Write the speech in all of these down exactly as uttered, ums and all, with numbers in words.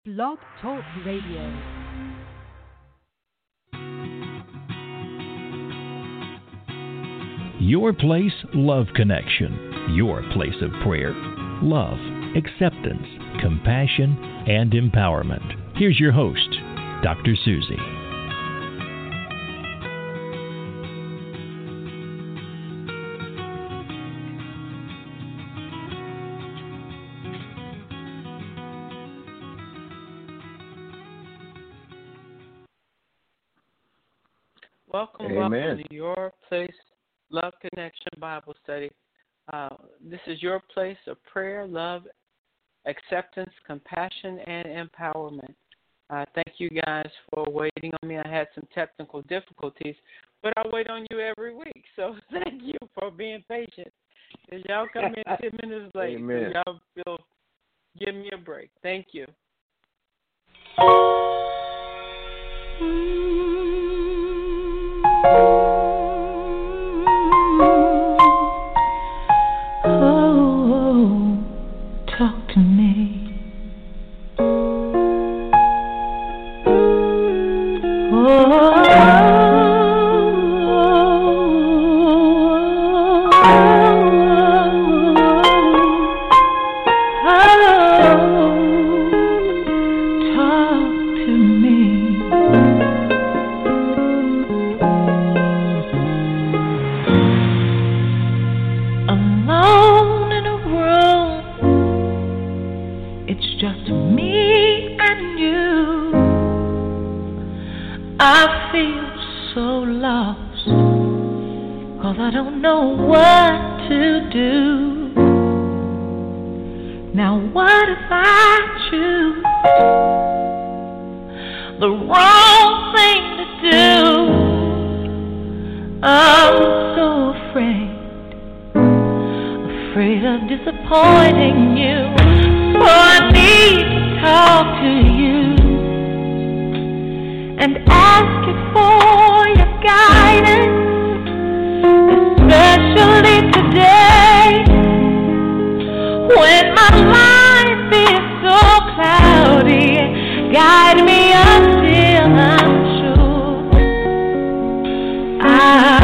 Blog Talk Radio. Your Place Love Connection. Your place of prayer, love, acceptance, compassion, and empowerment. Here's your host, Doctor Susie. Welcome, Amen. welcome to Your Place Love Connection Bible Study. Uh, this is your place of prayer, love, acceptance, compassion, and empowerment. Uh, thank you guys for waiting on me. I had some technical difficulties, but I wait on you every week. So thank you for being patient. Because y'all come in ten minutes late, Amen. so y'all feel give me a break. Thank you. Oh, talk to me. Disappointing you, so I need to talk to you and ask you for your guidance, especially today when my life is so cloudy. Guide me until I'm sure I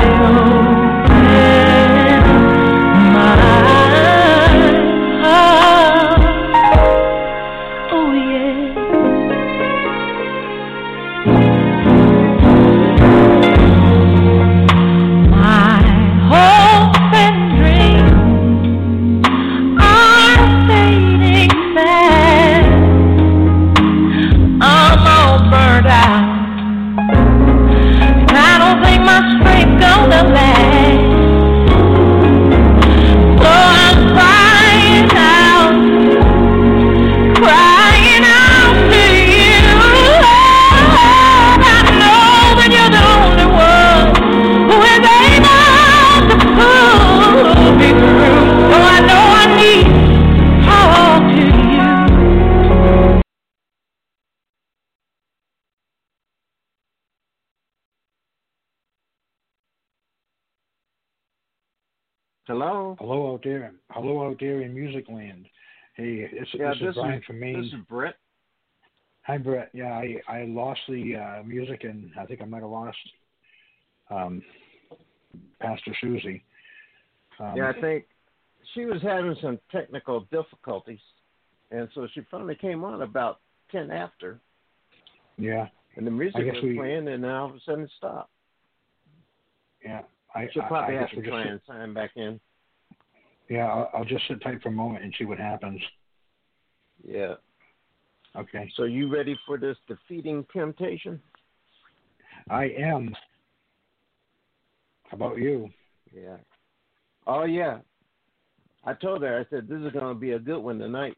Hello? Hello out there. Hello out there in music land. Hey, this, yeah, this, this is Brian is, from Maine. This is Brett. Hi, Brett. Yeah, I, I lost the uh, music, and I think I might have lost um, Pastor Susie. Um, yeah, I think she was having some technical difficulties, and so she finally came on about ten after. Yeah. And the music was we, playing, and then all of a sudden it stopped. Yeah. I, She'll probably I, I have to try just, and sign back in. Yeah, I'll, I'll just sit tight for a moment and see what happens. Yeah. Okay. So you ready for this defeating temptation? I am. How about you? Yeah. Oh, yeah. I told her, I said, this is going to be a good one tonight.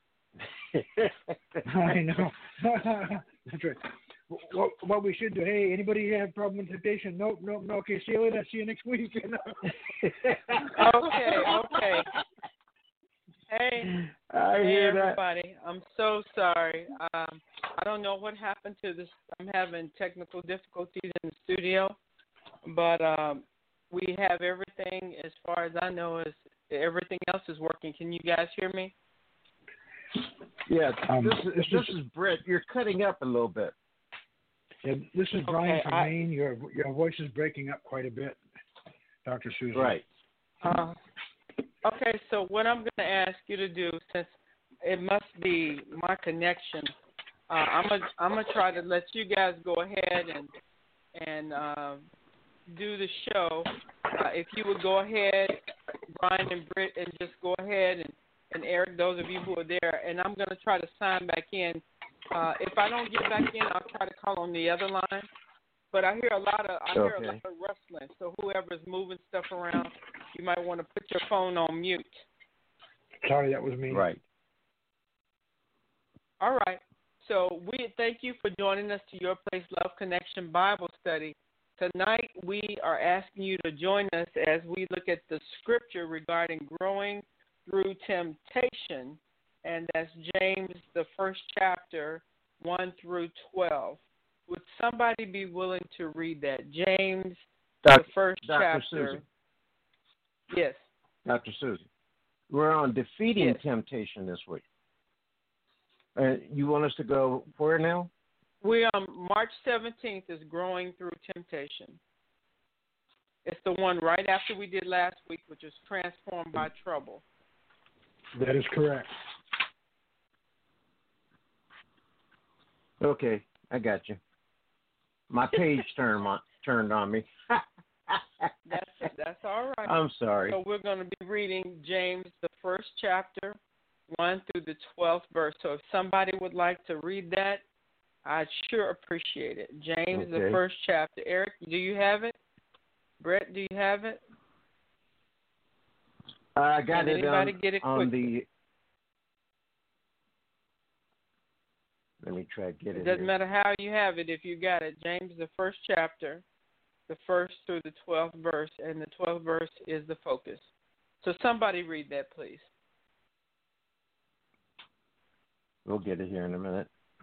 I know. That's right. What, what we should do, hey, anybody have a problem with temptation? Nope, nope, no. Okay, see you later. See you next week. You know? Okay, okay. Hey, I hey hear that. everybody. I'm so sorry. Um, I don't know what happened to this. I'm having technical difficulties in the studio, but um, we have everything as far as I know. Is everything else is working? Can you guys hear me? Yeah, Um, this, is, this this is- is Brett. You're cutting up a little bit. Yeah, this is Brian Okay, from I- Maine. Your your voice is breaking up quite a bit, Doctor Susan. Right. Uh, okay, so what I'm going to ask you to do, since it must be my connection, uh, I'm gonna I'm gonna try to let you guys go ahead and and uh, do the show. Uh, if you would go ahead, Brian and Britt, and just go ahead and, and Eric, those of you who are there, and I'm going to try to sign back in. Uh, if I don't get back in, I'll try to call on the other line. But I hear a lot of I hear a Okay. lot of rustling. So whoever's moving stuff around, you might want to put your phone on mute. Sorry, that was me. Right. All right. So we thank you for joining us to Your Place Love Connection Bible Study. Tonight we are asking you to join us as we look at the scripture regarding growing through temptation, and that's James, the first chapter, one through twelve. Would somebody be willing to read that? James, Doc- the first Doctor chapter. Susan. Yes. Doctor Susan. We're on defeating Yes. temptation this week. Uh, you want us to go where now? We um March seventeenth is growing through temptation. It's the one right after we did last week, which is transformed by trouble. That is correct. Okay, I got you. My page turned on, turned on me. That's that's all right. I'm sorry. So we're going to be reading James, the first chapter, one through the twelfth verse. So if somebody would like to read that, I'd sure appreciate it. James, the Okay. first chapter. Eric, do you have it? Brett, do you have it? I got Can it anybody on, get it on quickly? the. Let me try to get it. It doesn't here. matter how you have it if you got it. James, the first chapter, the first through the twelfth verse, and the twelfth verse is the focus. So somebody read that, please. We'll get it here in a minute.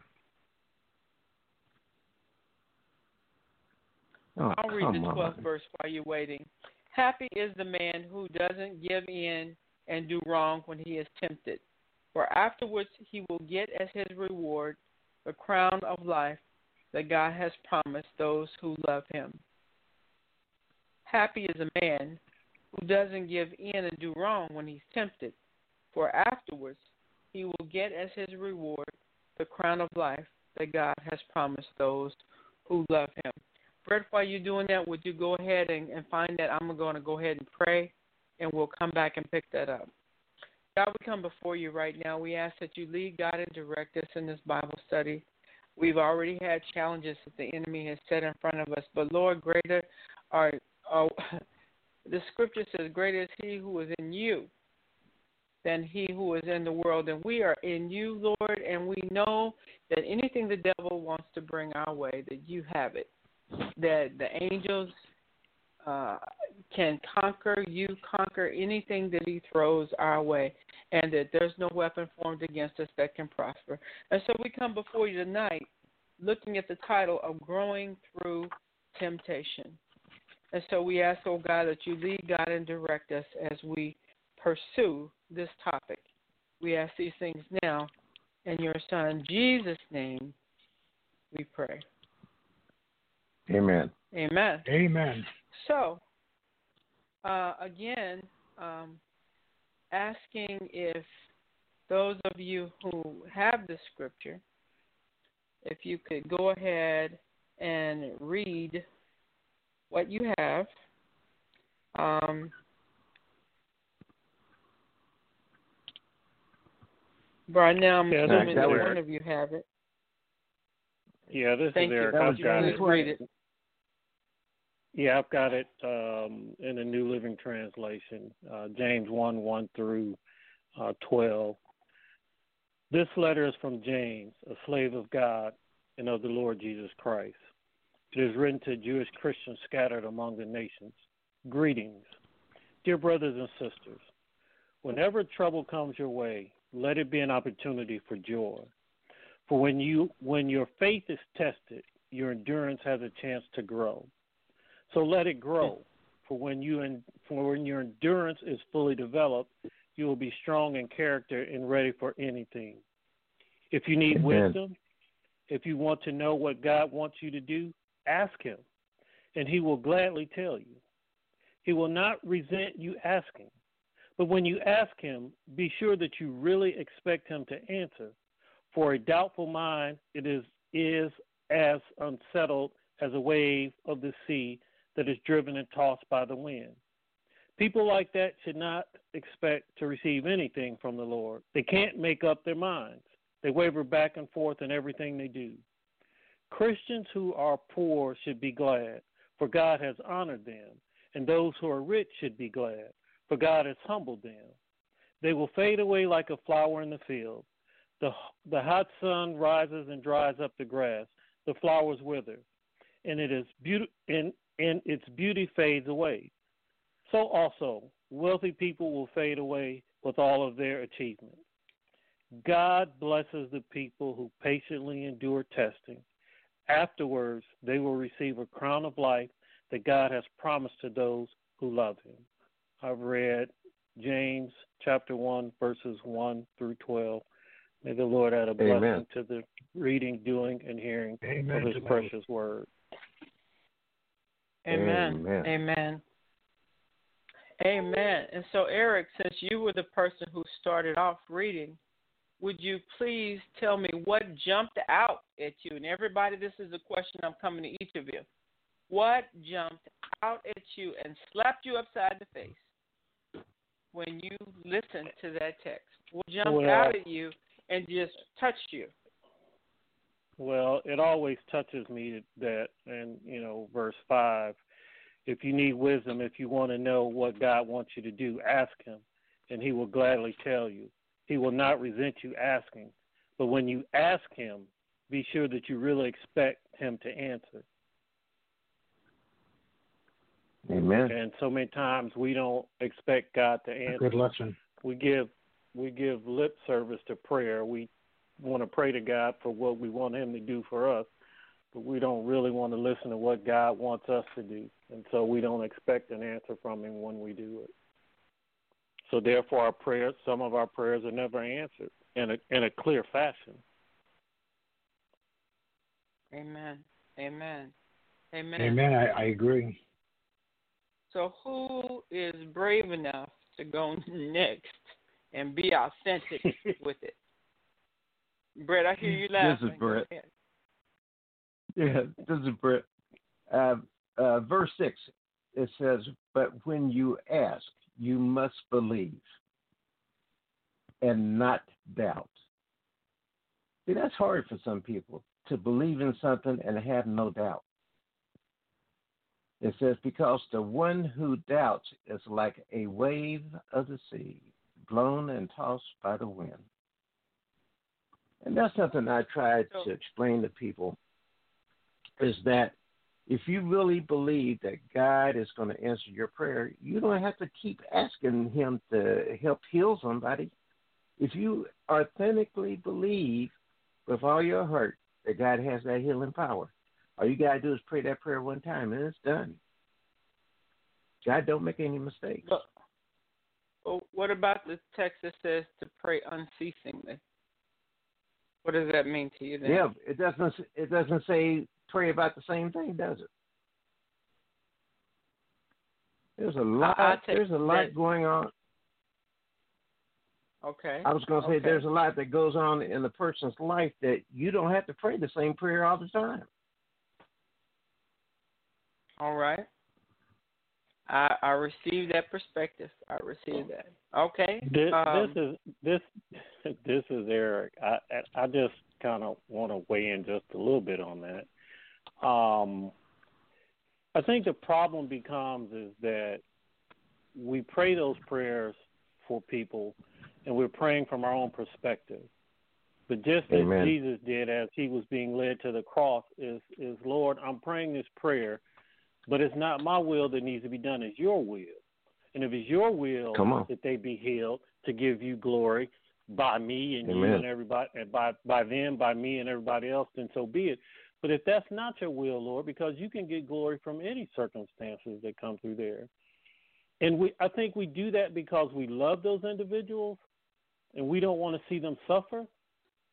Oh, I'll read come the twelfth on. verse while you're waiting. Happy is the man who doesn't give in and do wrong when he is tempted, for afterwards he will get as his reward the crown of life that God has promised those who love him. Happy is a man who doesn't give in and do wrong when he's tempted, for afterwards he will get as his reward the crown of life that God has promised those who love him. Brett, while you're doing that, would you go ahead and, and find that? I'm going to go ahead and pray, and we'll come back and pick that up. God, we come before you right now. We ask that you lead, God, and direct us in this Bible study. We've already had challenges that the enemy has set in front of us, but Lord, greater are, are the scripture says, greater is he who is in you than he who is in the world. And we are in you, Lord, and we know that anything the devil wants to bring our way, that you have it. That the angels uh, can conquer, you conquer anything that he throws our way, and that there's no weapon formed against us that can prosper. And so we come before you tonight looking at the title of Growing Through Temptation. And so we ask, oh God, that you lead, God, and direct us as we pursue this topic. We ask these things now in your Son, Jesus' name, we pray. Amen. Amen. Amen. So, uh, again, um, asking if those of you who have the scripture, if you could go ahead and read what you have. Um, right now, I'm Yeah, assuming that that was- one of you have it. Yeah, this Thank is you. Eric. That I've was got James it. Please read it. Yeah, I've got it um, in the New Living Translation, uh, James one, one through uh, twelve. This letter is from James, a slave of God and of the Lord Jesus Christ. It is written to Jewish Christians scattered among the nations. Greetings. Dear brothers and sisters, whenever trouble comes your way, let it be an opportunity for joy. For when you when your faith is tested, your endurance has a chance to grow. So let it grow. For when you in, for when your endurance is fully developed, you will be strong in character and ready for anything. If you need Amen. wisdom, if you want to know what God wants you to do, ask him, and he will gladly tell you. He will not resent you asking. But when you ask him, be sure that you really expect him to answer. For a doubtful mind, it is, is as unsettled as a wave of the sea that is driven and tossed by the wind. People like that should not expect to receive anything from the Lord. They can't make up their minds. They waver back and forth in everything they do. Christians who are poor should be glad, for God has honored them, and those who are rich should be glad, for God has humbled them. They will fade away like a flower in the field. The, the hot sun rises and dries up the grass. The flowers wither, and it is beauty, and, and its beauty fades away. So also, wealthy people will fade away with all of their achievements. God blesses the people who patiently endure testing. Afterwards, they will receive a crown of life that God has promised to those who love him. I've read James chapter one, verses one through twelve. May the Lord add a blessing Amen. to the reading, doing, and hearing Amen of his to that. precious word. Amen. Amen. Amen. Amen. And so, Eric, since you were the person who started off reading, would you please tell me what jumped out at you? And everybody, this is a question I'm coming to each of you. What jumped out at you and slapped you upside the face when you listened to that text? What jumped Well, out at you and just touched you? Well, it always touches me that, and, you know, verse five, if you need wisdom, if you want to know what God wants you to do, ask him, and he will gladly tell you. He will not resent you asking. But when you ask him, be sure that you really expect him to answer. Amen. And so many times we don't expect God to answer. Good lesson. We give we give lip service to prayer. We want to pray to God for what we want him to do for us, but we don't really want to listen to what God wants us to do. And so we don't expect an answer from him when we do it. So therefore our prayers, some of our prayers are never answered in a in a clear fashion. Amen. Amen. Amen. Amen. I, I agree. So who is brave enough to go next and be authentic with it? Brett, I hear you laughing. This is Brett. Go ahead. Yeah, this is Brett. Uh, uh, verse six, it says, but when you ask, you must believe and not doubt. See, that's hard for some people, to believe in something and have no doubt. It says, because the one who doubts is like a wave of the sea, blown and tossed by the wind. And that's something I try to explain to people, is that if you really believe that God is going to answer your prayer, you don't have to keep asking him to help heal somebody. If you authentically believe with all your heart that God has that healing power, all you got to do is pray that prayer one time, and it's done. God don't make any mistakes. But, well, what about the text that says to pray unceasingly? What does that mean to you then? Yeah, it doesn't. It doesn't say pray about the same thing, does it? There's a lot. I, I there's a lot that, going on. Okay. I was going to say okay. there's a lot that goes on in a person's life that you don't have to pray the same prayer all the time. All right. I I received that perspective. I received that. Okay. This, um, this is this this is Eric. I I just kind of want to weigh in just a little bit on that. Um, I think the problem becomes is that we pray those prayers for people, and we're praying from our own perspective. But just Amen. as Jesus did as he was being led to the cross, is is Lord, I'm praying this prayer, but it's not my will that needs to be done, it's your will. And if it's your will that they be healed to give you glory by me and Amen. you and everybody, and by, by them, by me and everybody else, then so be it. But if that's not your will, Lord, because you can get glory from any circumstances that come through there. And we, I think we do that because we love those individuals and we don't want to see them suffer.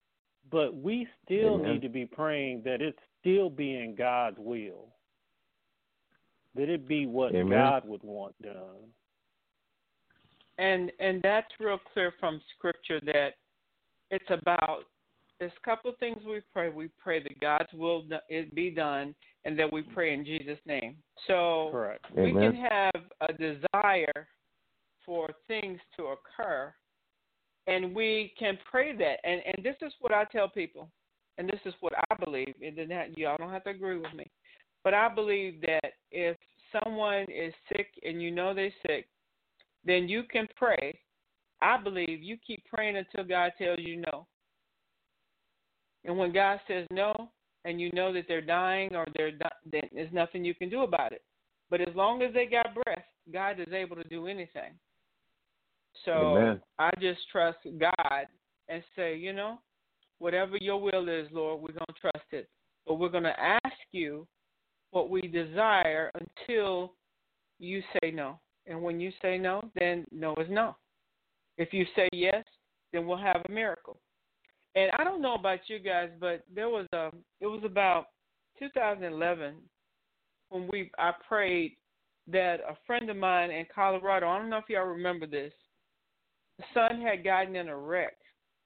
but we still Amen. need to be praying that it still be in God's will, that it be what Amen. God would want done. And and that's real clear from Scripture that it's about, there's a couple of things we pray. We pray that God's will it be done, and that we pray in Jesus' name. So Correct. we Amen. can have a desire for things to occur, and we can pray that. And and this is what I tell people, and this is what I believe. It doesn't have, y'all don't have to agree with me, but I believe that if someone is sick and you know they're sick, then you can pray. I believe you keep praying until God tells you no. And when God says no, and you know that they're dying or they're di- then there's nothing you can do about it. But as long as they got breath, God is able to do anything. So Amen. I just trust God and say, you know, whatever your will is, Lord, we're going to trust it. But we're going to ask you what we desire until you say no. And when you say no, then no is no. If you say yes, then we'll have a miracle. And I don't know about you guys, but there was a, it was about two thousand eleven when we I prayed that a friend of mine in Colorado, I don't know if y'all remember this, the son had gotten in a wreck.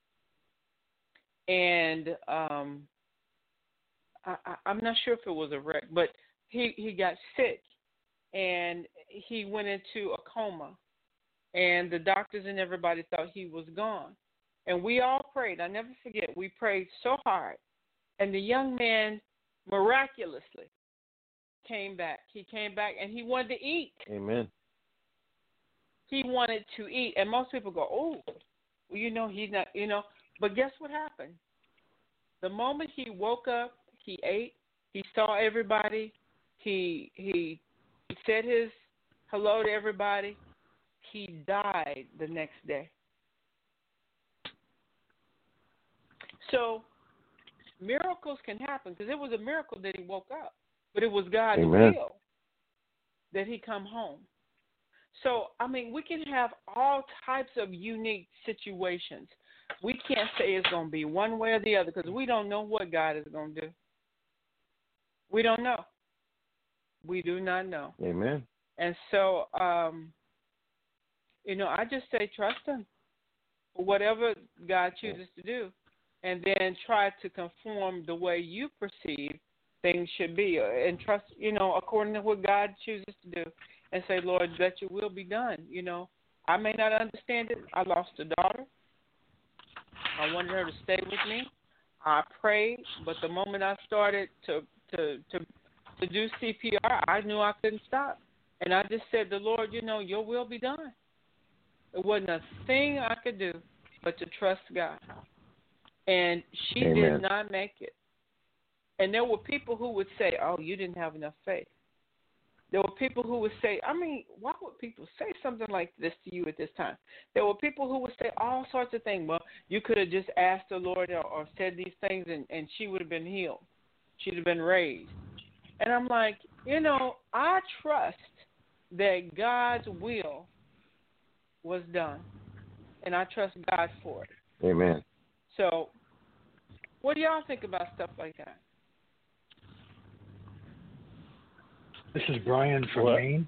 And um, I, I, I'm not sure if it was a wreck, but he, he got sick. And he went into a coma, and the doctors and everybody thought he was gone. And we all prayed. I never forget. We prayed so hard, and the young man miraculously came back. He came back, and he wanted to eat. Amen. He wanted to eat, and most people go, "Oh, well, you know, he's not, you know." But guess what happened? The moment he woke up, he ate. He saw everybody. He he. He said his hello to everybody. He died the next day. So miracles can happen, because it was a miracle that he woke up, but it was God's Amen. will that he come home. So, I mean, we can have all types of unique situations. We can't say it's going to be one way or the other, because we don't know what God is going to do. We don't know. We do not know. Amen. And so, um, you know, I just say trust him for whatever God chooses to do, and then try to conform the way you perceive things should be, and trust, you know, according to what God chooses to do, and say, Lord, let your will be done. You know, I may not understand it. I lost a daughter. I wanted her to stay with me. I prayed, but the moment I started to to to to do C P R, I knew I couldn't stop. And I just said, the Lord, you know, your will be done. There wasn't a thing I could do but to trust God. And she Amen. did not make it. And there were people who would say, oh, you didn't have enough faith. There were people who would say, I mean, why would people say something like this to you at this time? There were people who would say all sorts of things. Well, you could have just asked the Lord or, or said these things, and, and she would have been healed. She'd have been raised. And I'm like, you know, I trust that God's will was done, and I trust God for it. Amen. So what do y'all think about stuff like that? This is Brian from What? Maine.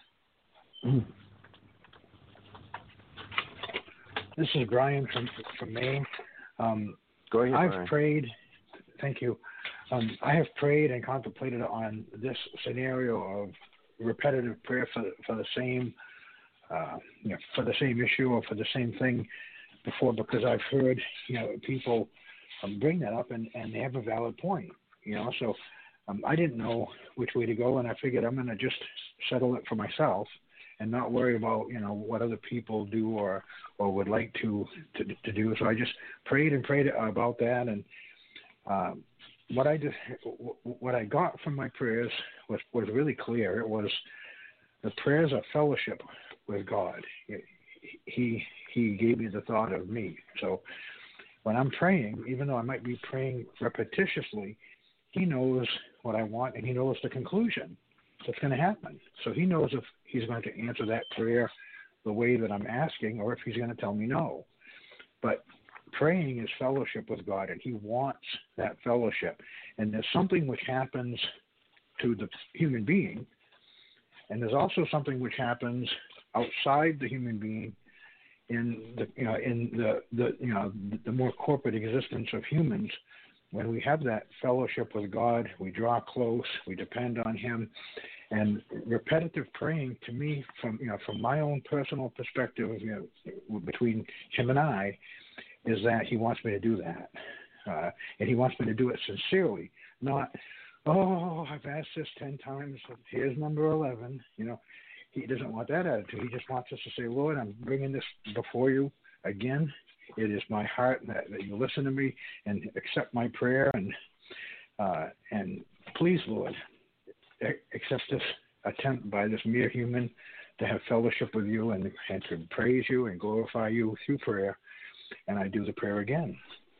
This is Brian from from Maine. Um, Go ahead, I've Brian. prayed. Thank you. Um, I have prayed and contemplated on this scenario of repetitive prayer for for the same, uh, you know, for the same issue or for the same thing before, because I've heard, you know, people um, bring that up, and, and they have a valid point. You know, so um, I didn't know which way to go, and I figured I'm going to just settle it for myself and not worry about, you know, what other people do or or would like to to, to do. So I just prayed and prayed about that, and um, what I just what I got from my prayers was was really clear. It was the prayers of fellowship with God. He he gave me the thought of me. So when I'm praying, even though I might be praying repetitiously, he knows what I want, and he knows the conclusion that's going to happen. So he knows if he's going to answer that prayer the way that I'm asking, or if he's going to tell me no. But praying is fellowship with God, and he wants that fellowship. And there's something which happens to the human being, and there's also something which happens outside the human being in the you know in the, the you know the more corporate existence of humans. When we have that fellowship with God, we draw close, we depend on him. And repetitive praying, to me, from you know from my own personal perspective, you know, between him and I, is that he wants me to do that, uh, and he wants me to do it sincerely, not, oh, I've asked this ten times, here's number eleven. You know, he doesn't want that attitude. He just wants us to say, Lord, I'm bringing this before you again. It is my heart that, that you listen to me and accept my prayer, and uh, and please, Lord, accept this attempt by this mere human to have fellowship with you and, and to praise you and glorify you through prayer. And I do the prayer again.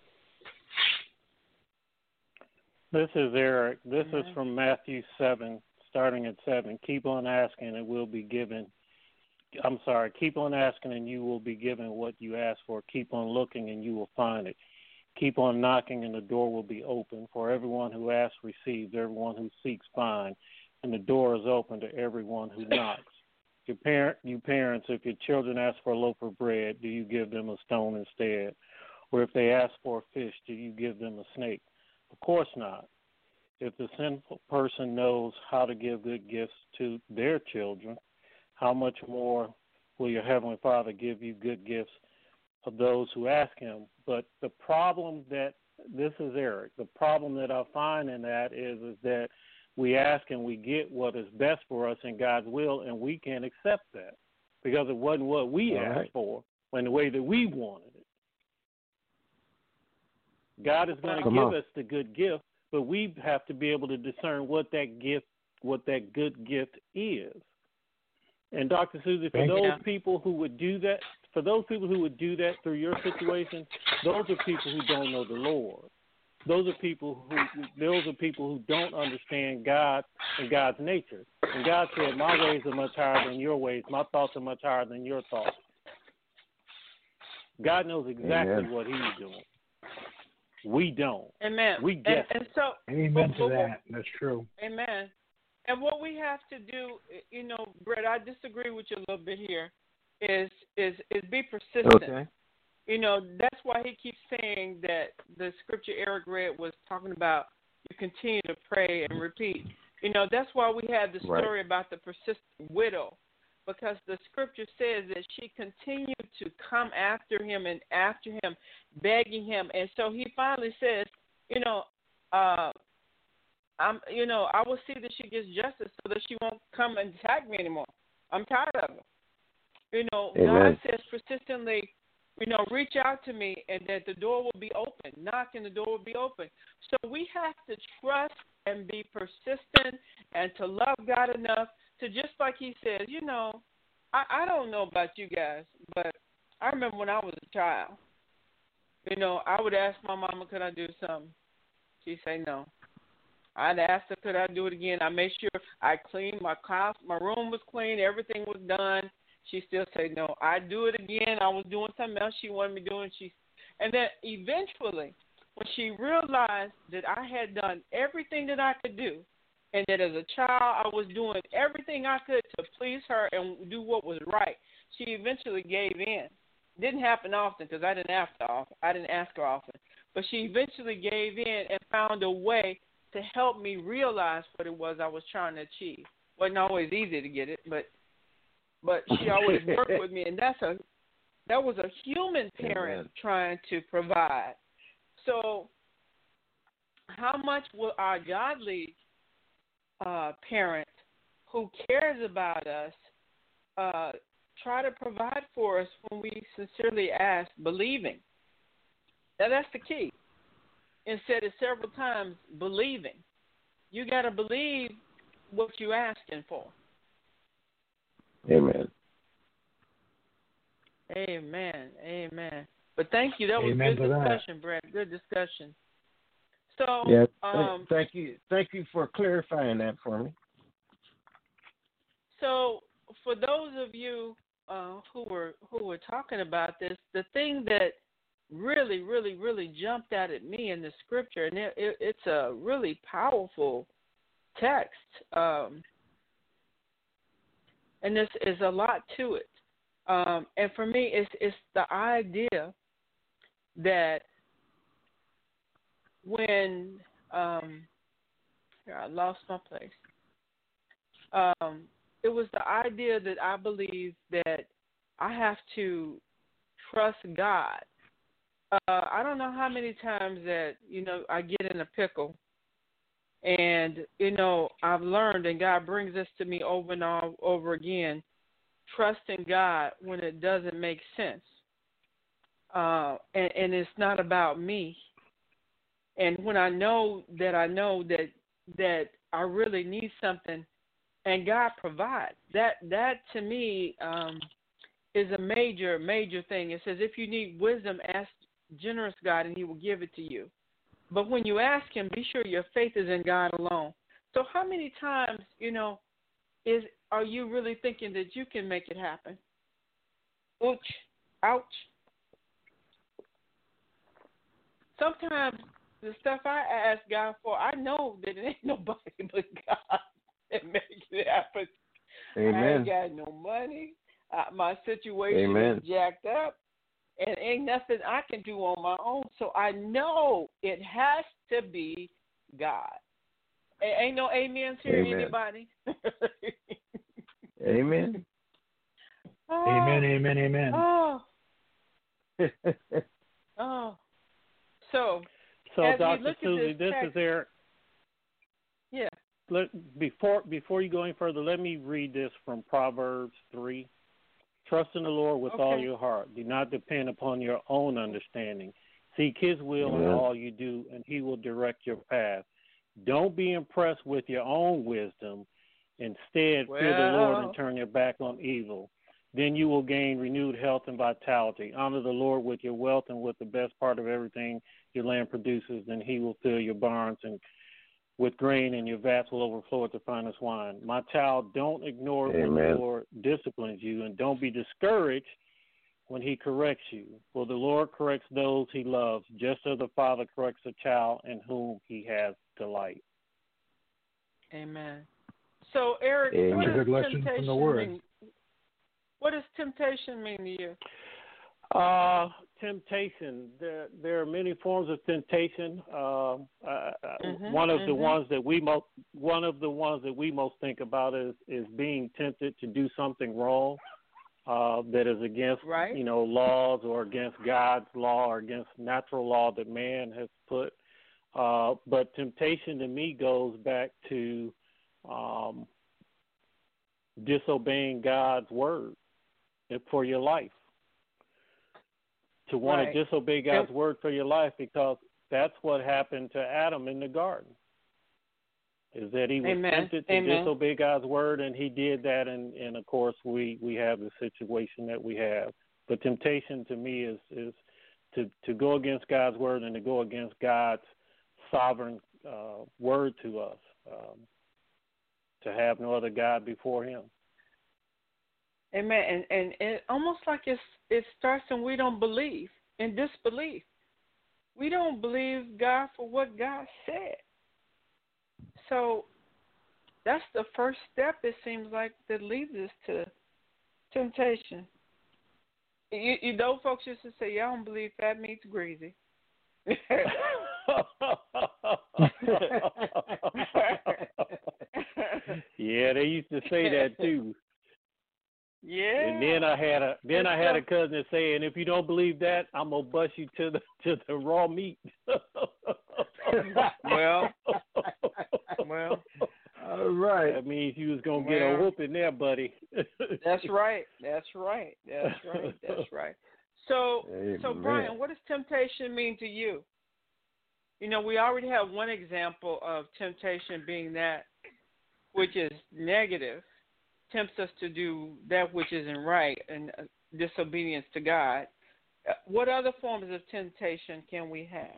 This is Eric. This is from Matthew seven, starting at seven. Keep on asking, it will be given. I'm sorry, keep on asking and you will be given what you ask for. Keep on looking and you will find it. Keep on knocking and the door will be open. For everyone who asks receives, everyone who seeks finds, and the door is open to everyone who knocks. Your parent, you parents, if your children ask for a loaf of bread, do you give them a stone instead? Or if they ask for a fish, do you give them a snake? Of course not. If the sinful person knows how to give good gifts to their children, how much more will your Heavenly Father give you good gifts of those who ask him? But the problem that, this is Eric, the problem that I find in that is, is that we ask and we get what is best for us in God's will, and we can't accept that because it wasn't what we All asked right. for in the way that we wanted it. God is going to Come give on. us the good gift, but we have to be able to discern what that gift, what that good gift is. And Doctor Susie, for Thank those you. people who would do that, for those people who would do that through your situation, those are people who don't know the Lord. Those are people who those are people who don't understand God and God's nature. And God said, "My ways are much higher than your ways. My thoughts are much higher than your thoughts." God knows exactly Amen. what He's doing. We don't. Amen. We guess. And, and so, Amen but- to but- that. That's true. Amen. And what we have to do, you know, Brett, I disagree with you a little bit here, is is is be persistent. Okay. You know, that's why he keeps saying that the scripture Eric read was talking about you continue to pray and repeat. You know, that's why we have the story Right. about the persistent widow, because the scripture says that she continued to come after him and after him, begging him. And so he finally says, you know, uh, I'm, you know, I will see that she gets justice so that she won't come and attack me anymore. I'm tired of her. You know, Amen. God says persistently, you know, reach out to me and that the door will be open. Knock and the door will be open. So we have to trust and be persistent and to love God enough to, just like he says, you know, I, I don't know about you guys, but I remember when I was a child, you know, I would ask my mama, could I do something? She'd say no. I'd ask her, could I do it again? I made sure I cleaned my house, my room was clean, everything was done. She still said no. I'd do it again. I was doing something else she wanted me doing. She, and then eventually, when she realized that I had done everything that I could do, and that as a child I was doing everything I could to please her and do what was right, she eventually gave in. Didn't happen often because I didn't ask her often. I didn't ask her often, but she eventually gave in and found a way to help me realize what it was I was trying to achieve. Wasn't always easy to get it, but but she always worked with me, and that's a that was a human parent Amen. trying to provide. So, how much will our godly uh, parent who cares about us uh, try to provide for us when we sincerely ask, believing? Now that's the key. And said it several times, believing. You got to believe what you're asking for. Amen. Amen. Amen. But thank you. That was Amen good to that. discussion, Brett. Good discussion. So, Yeah. um, thank you. Thank you for clarifying that for me. so for those of you uh, who were who were talking about this, the thing that really, really, really jumped out at me in the scripture, and it, it, it's a really powerful text, um, and this is a lot to it. Um, and for me, it's it's the idea that when um, here, I lost my place. Um, it was the idea that I believe that I have to trust God. Uh, I don't know how many times that, you know, I get in a pickle and, you know, I've learned, and God brings this to me over and over again, trusting God when it doesn't make sense. Uh, and, and it's not about me. And when I know that I know that that I really need something, and God provides, that that to me um, is a major, major thing. It says, if you need wisdom, ask generous God, and He will give it to you. But when you ask Him, be sure your faith is in God alone. So how many times, you know, is are you really thinking that you can make it happen? Ouch, ouch. Sometimes the stuff I ask God for, I know that it ain't nobody but God that makes it happen. Amen. I ain't got no money. Uh, my situation Amen. is jacked up, and ain't nothing I can do on my own. So I know it has to be God. A- ain't no amens here, Amen. anybody? Amen. Oh, Amen, amen, amen. Oh. oh. So, So, as we Doctor look at Susie, this this text, is Eric. Yeah. Let, before before you go any further, let me read this from Proverbs three. Trust in the Lord with Okay. all your heart. Do not depend upon your own understanding. Seek His will in Amen. all you do, and He will direct your path. Don't be impressed with your own wisdom. Instead, Well. fear the Lord and turn your back on evil. Then you will gain renewed health and vitality. Honor the Lord with your wealth and with the best part of everything your land produces. Then He will fill your barns and with grain, and your vats will overflow with the finest wine. My child, don't ignore it when the Amen. Lord disciplines you, and don't be discouraged when He corrects you. For the Lord corrects those He loves, just as the Father corrects a child in whom He has delight. Amen. So, Eric, Amen. what That's a does good lesson temptation from the Word. mean? What does temptation mean to you? Uh, temptation. There, there are many forms of temptation. Uh, uh, Mhm, one of the mhm. ones that we most, one of the ones that we most think about is is being tempted to do something wrong, uh, that is against, Right. you know, laws or against God's law or against natural law that man has put. Uh, but temptation to me goes back to um, disobeying God's word for your life. To want Right. to disobey God's word for your life, because that's what happened to Adam in the garden. Is that he was Amen. tempted to Amen. disobey God's word, and he did that, and, and of course we, we have the situation that we have. But temptation to me is is to, to go against God's word and to go against God's sovereign uh, word to us, um, to have no other God before Him. Amen. And and it almost like it's it starts and we don't believe, in disbelief. We don't believe God for what God said. So that's the first step, it seems like, that leads us to temptation. You, you know, folks used to say, "Yeah, I don't believe fat meat's greasy." Yeah, they used to say that too. Yeah. And then I had a then And I had so- a cousin say, and if you don't believe that, I'm gonna bust you to the to the raw meat. Well, well, All right. That means you was gonna get a Well. whooping there, buddy. That's right. That's right. That's right. That's right. So, so Amen. Brian, what does temptation mean to you? You know, we already have one example of temptation being that which is negative, tempts us to do that which isn't right, and uh, disobedience to God. Uh, What other forms of temptation can we have?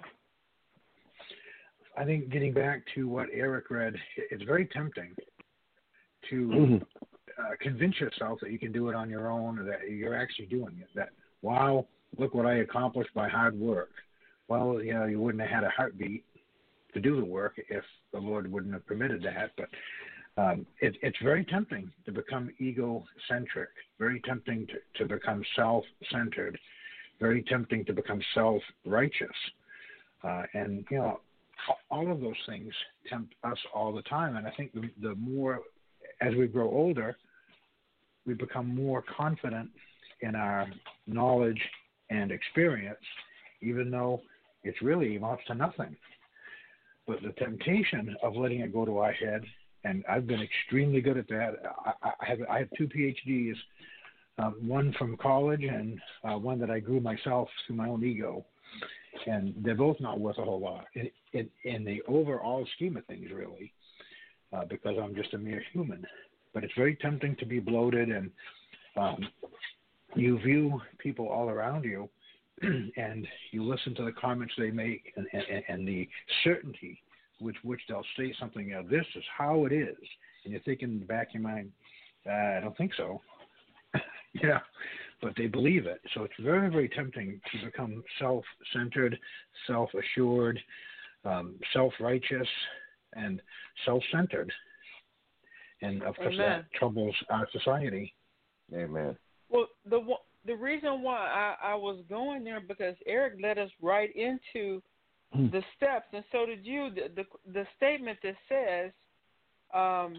I think getting back to what Eric read, it's very tempting to Mhm. uh, convince yourself that you can do it on your own, or that you're actually doing it. That, wow, look what I accomplished by hard work. Well, you know, you wouldn't have had a heartbeat to do the work if the Lord wouldn't have permitted that. But um, it, it's very tempting to become egocentric, very tempting to, to become self-centered, very tempting to become self-righteous. Uh, and, you know, all of those things tempt us all the time. And I think the, the more, as we grow older, we become more confident in our knowledge and experience, even though it's really amounts to nothing. But the temptation of letting it go to our head, and I've been extremely good at that. I, I have I have two P H Ds, uh, one from college and uh, one that I grew myself through my own ego. And they're both not worth a whole lot in, in, in the overall scheme of things, really, uh, because I'm just a mere human. But it's very tempting to be bloated, and um, you view people all around you, and you listen to the comments they make, and, and, and the certainty with which they'll say something. You know, this is how it is, and you're thinking in the back of your mind, uh, I don't think so. you know. But they believe it. So it's very, very tempting to become self-centered, self-assured, um, self-righteous, and self-centered. And, of course, Amen. that troubles our society. Amen. Well, the the reason why I, I was going there, because Eric led us right into the steps, and so did you. The, the, the statement that says um,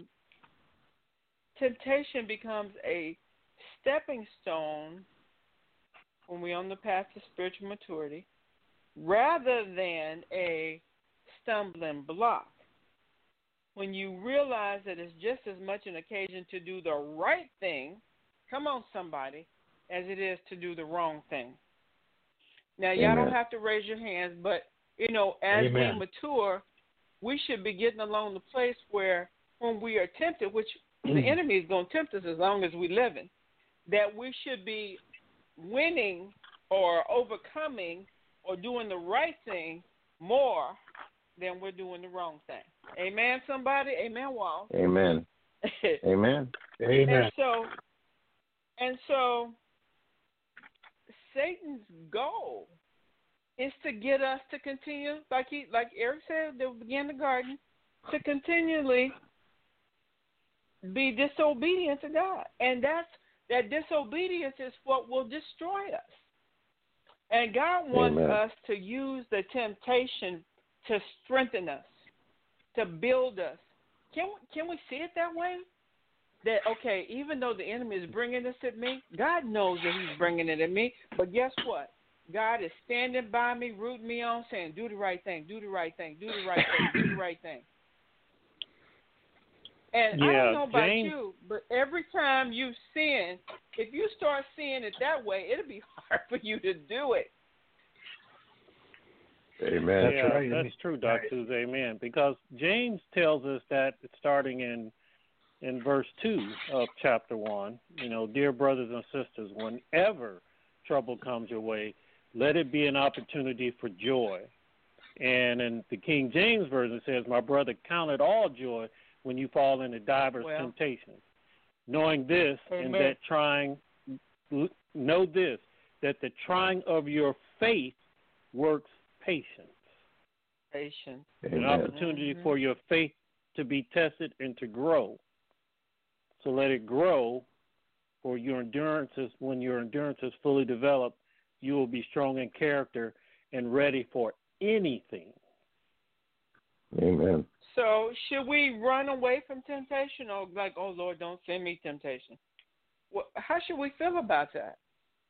temptation becomes a stepping stone when we're on the path to spiritual maturity, rather than a stumbling block. When you realize that it's just as much an occasion to do the right thing, come on somebody, as it is to do the wrong thing. Now, y'all Amen. don't have to raise your hands, but, you know, as Amen. we mature, we should be getting along the place where when we are tempted, which the enemy is going to tempt us as long as we live in, that we should be winning or overcoming or doing the right thing more than we're doing the wrong thing. Amen, somebody? Amen, Wall? Amen. Amen. Amen. And so, and so Satan's goal is to get us to continue, like he, like Eric said, they began the garden, to continually be disobedient to God. And that's that disobedience is what will destroy us. And God wants Amen. us to use the temptation to strengthen us, to build us. Can we, can we see it that way? That, okay, even though the enemy is bringing this at me, God knows that he's bringing it at me. But guess what? God is standing by me, rooting me on, saying, do the right thing, do the right thing, do the right thing, do the right thing. And yeah, I don't know about James, you, but every time you sin, if you start seeing it that way, it'll be hard for you to do it. Amen. That's yeah, right. that's true, Doctor Suze. Amen. Because James tells us that starting in in verse two of chapter one, you know, dear brothers and sisters, whenever trouble comes your way, let it be an opportunity for joy. And in the King James Version it says, my brother, count it all joy when you fall into divers well, temptations, knowing this amen. and that trying, know this, that the trying of your faith works patience. Patience. An opportunity mm-hmm. for your faith to be tested and to grow. So let it grow, for your endurance is, when your endurance is fully developed, you will be strong in character and ready for anything. Amen. So should we run away from temptation, or like, oh, Lord, don't send me temptation? Well, how should we feel about that?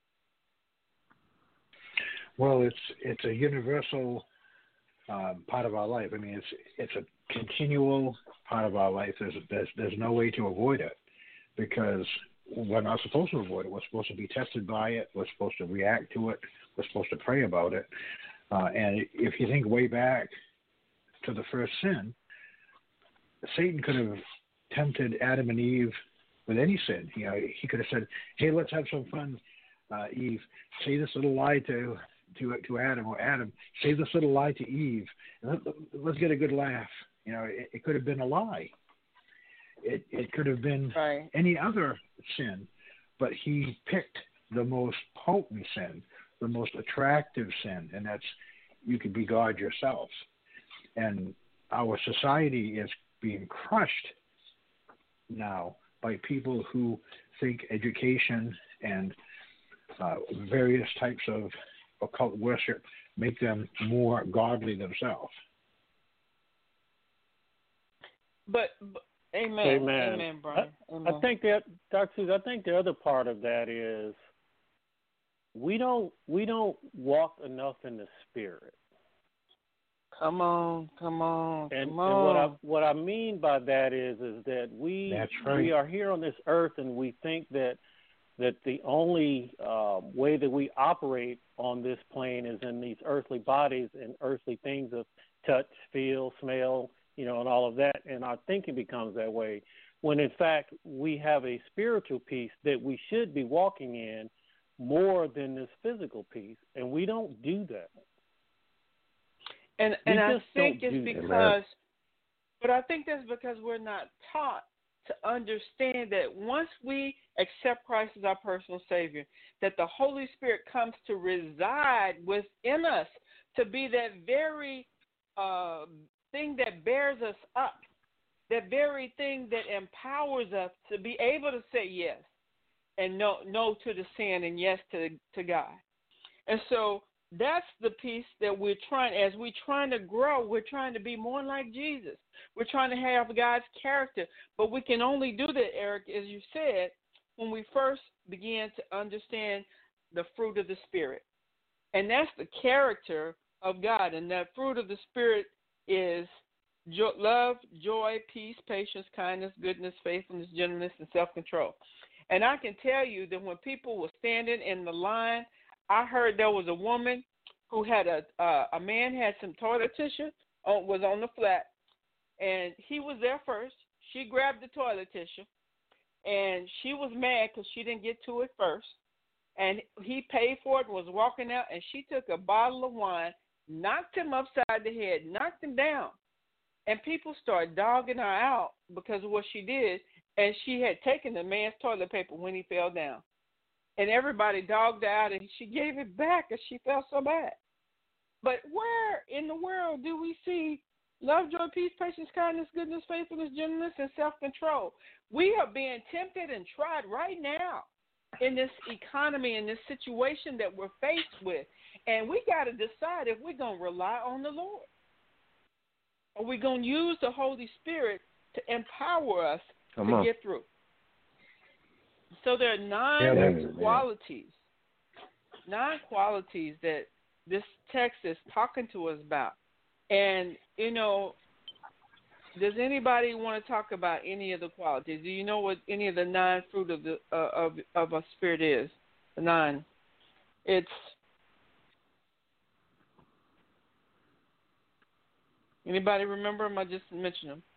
Well, it's it's a universal um, part of our life. I mean, it's it's a continual part of our life. There's there's there's no way to avoid it, because we're not supposed to avoid it. We're supposed to be tested by it. We're supposed to react to it. We're supposed to pray about it. Uh, and if you think way back to the first sin, Satan could have tempted Adam and Eve with any sin. You know, he could have said, "Hey, let's have some fun, uh, Eve. Say this little lie to to to Adam, or Adam, say this little lie to Eve. And let, let's get a good laugh." You know, it, it could have been a lie. It it could have been right. any other sin, but he picked the most potent sin, the most attractive sin, and that's you could be God yourself. And our society is being crushed now by people who think education and uh, various types of occult worship make them more godly themselves. But, but amen, amen, amen, Brian. I, amen. I think that, Doctor Susan, I think the other part of that is we don't we don't walk enough in the Spirit. Come on, come on, and, come on. And what I what I mean by that is is that we That's right. we are here on this earth, and we think that that the only uh, way that we operate on this plane is in these earthly bodies and earthly things of touch, feel, smell, you know, and all of that, and our thinking becomes that way. When in fact we have a spiritual piece that we should be walking in more than this physical piece, and we don't do that. And we and I just think don't it's do because, that. but I think that's because we're not taught to understand that once we accept Christ as our personal Savior, that the Holy Spirit comes to reside within us, to be that very uh, thing that bears us up, that very thing that empowers us to be able to say yes and no no to the sin and yes to to God. And so that's the piece that we're trying, as we're trying to grow, we're trying to be more like Jesus. We're trying to have God's character. But we can only do that, Eric, as you said, when we first begin to understand the fruit of the Spirit. And that's the character of God. And that fruit of the Spirit is jo- love, joy, peace, patience, kindness, goodness, faithfulness, gentleness, and self-control. And I can tell you that when people were standing in the line, I heard there was a woman who had a uh, a man had some toilet tissue, on, was on the flat, and he was there first. She grabbed the toilet tissue, and she was mad because she didn't get to it first. And he paid for it and was walking out, and she took a bottle of wine, knocked him upside the head, knocked him down. And people started dogging her out because of what she did, and she had taken the man's toilet paper when he fell down. And everybody dogged her out, and she gave it back because she felt so bad. But where in the world do we see love, joy, peace, patience, kindness, goodness, faithfulness, gentleness, and self-control? We are being tempted and tried right now in this economy, in this situation that we're faced with. And we got to decide if we're going to rely on the Lord. Are we going to use the Holy Spirit to empower us Come to on. get through? So there are nine Yeah, qualities, nine qualities that this text is talking to us about. And, you know, does anybody want to talk about any of the qualities? Do you know what any of the nine fruit of the uh, of of a spirit is? The nine. It's anybody remember them? I just mentioned them.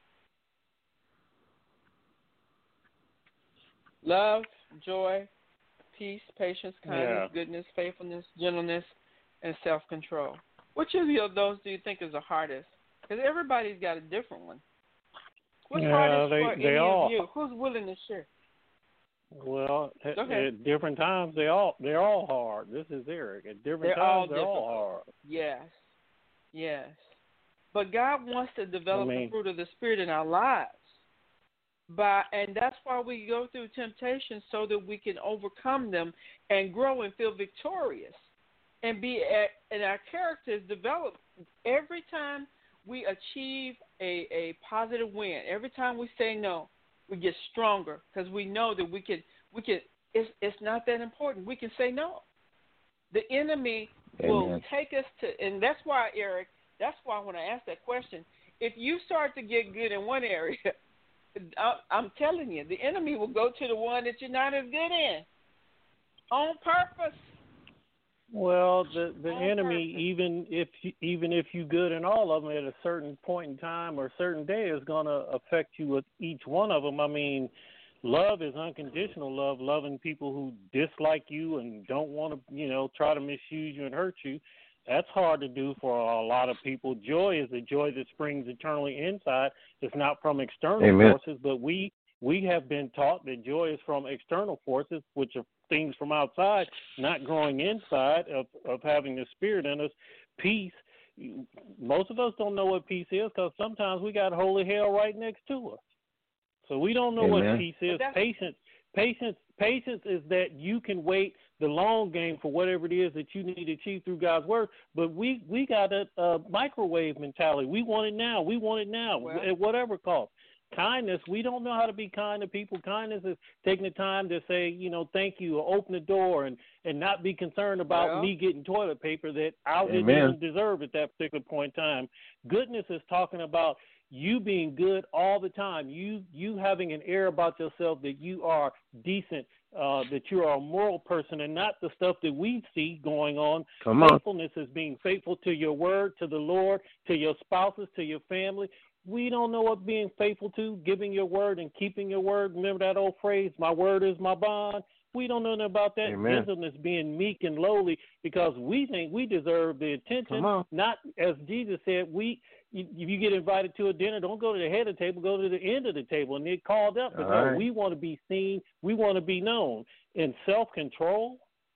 Love, joy, peace, patience, kindness, Yeah. goodness, faithfulness, gentleness, and self-control. Which of those do you think is the hardest? Because everybody's got a different one. What's Yeah, hardest they- for they any all- of you? Who's willing to share? Well, at, Okay. at different times, they all they're all hard. This is Eric. At different They're times, all they're all difficult. hard. Yes. Yes. But God wants to develop I mean- the fruit of the Spirit in our lives. By, and that's why we go through temptation, so that we can overcome them and grow and feel victorious. And be at, and our characters develop every time we achieve a, a positive win. Every time we say no, we get stronger because we know that we can we can it's it's not that important. We can say no. The enemy will Amen. take us to, and that's why, Eric, that's why when I asked that question, if you start to get good in one area, I'm telling you, the enemy will go to the one that you're not as good in on purpose. Well, the the On enemy, purpose. even if you, even if you good in all of them at a certain point in time or a certain day, is going to affect you with each one of them. I mean, love is unconditional love, loving people who dislike you and don't want to, you know, try to misuse you and hurt you. That's hard to do for a lot of people. Joy is the joy that springs eternally inside. It's not from external Amen. forces, but we We have been taught that joy is from external forces, which are things from outside, not growing inside of, of having the Spirit in us. Peace, most of us don't know what peace is because sometimes we got holy hell right next to us. So we don't know Amen. what peace is. Patience, patience, patience is that you can wait the long game for whatever it is that you need to achieve through God's word. But we, we got a, a microwave mentality. We want it now. We want it now well, at whatever cost. Kindness, we don't know how to be kind to people. Kindness is taking the time to say, you know, thank you, or open the door, and, and not be concerned about well, me getting toilet paper that I Amen. didn't even deserve at that particular point in time. Goodness is talking about you being good all the time, you you having an air about yourself that you are decent, uh, that you are a moral person, and not the stuff that we see going on. Come on. Faithfulness is being faithful to your word, to the Lord, to your spouses, to your family. We don't know what being faithful to, giving your word and keeping your word. Remember that old phrase, my word is my bond? We don't know nothing about that. Amen. Gentleness, being meek and lowly, because we think we deserve the attention. Not, as Jesus said, we if you get invited to a dinner, don't go to the head of the table, go to the end of the table and get called up. But no, right. we want to be seen. We want to be known. In self-control,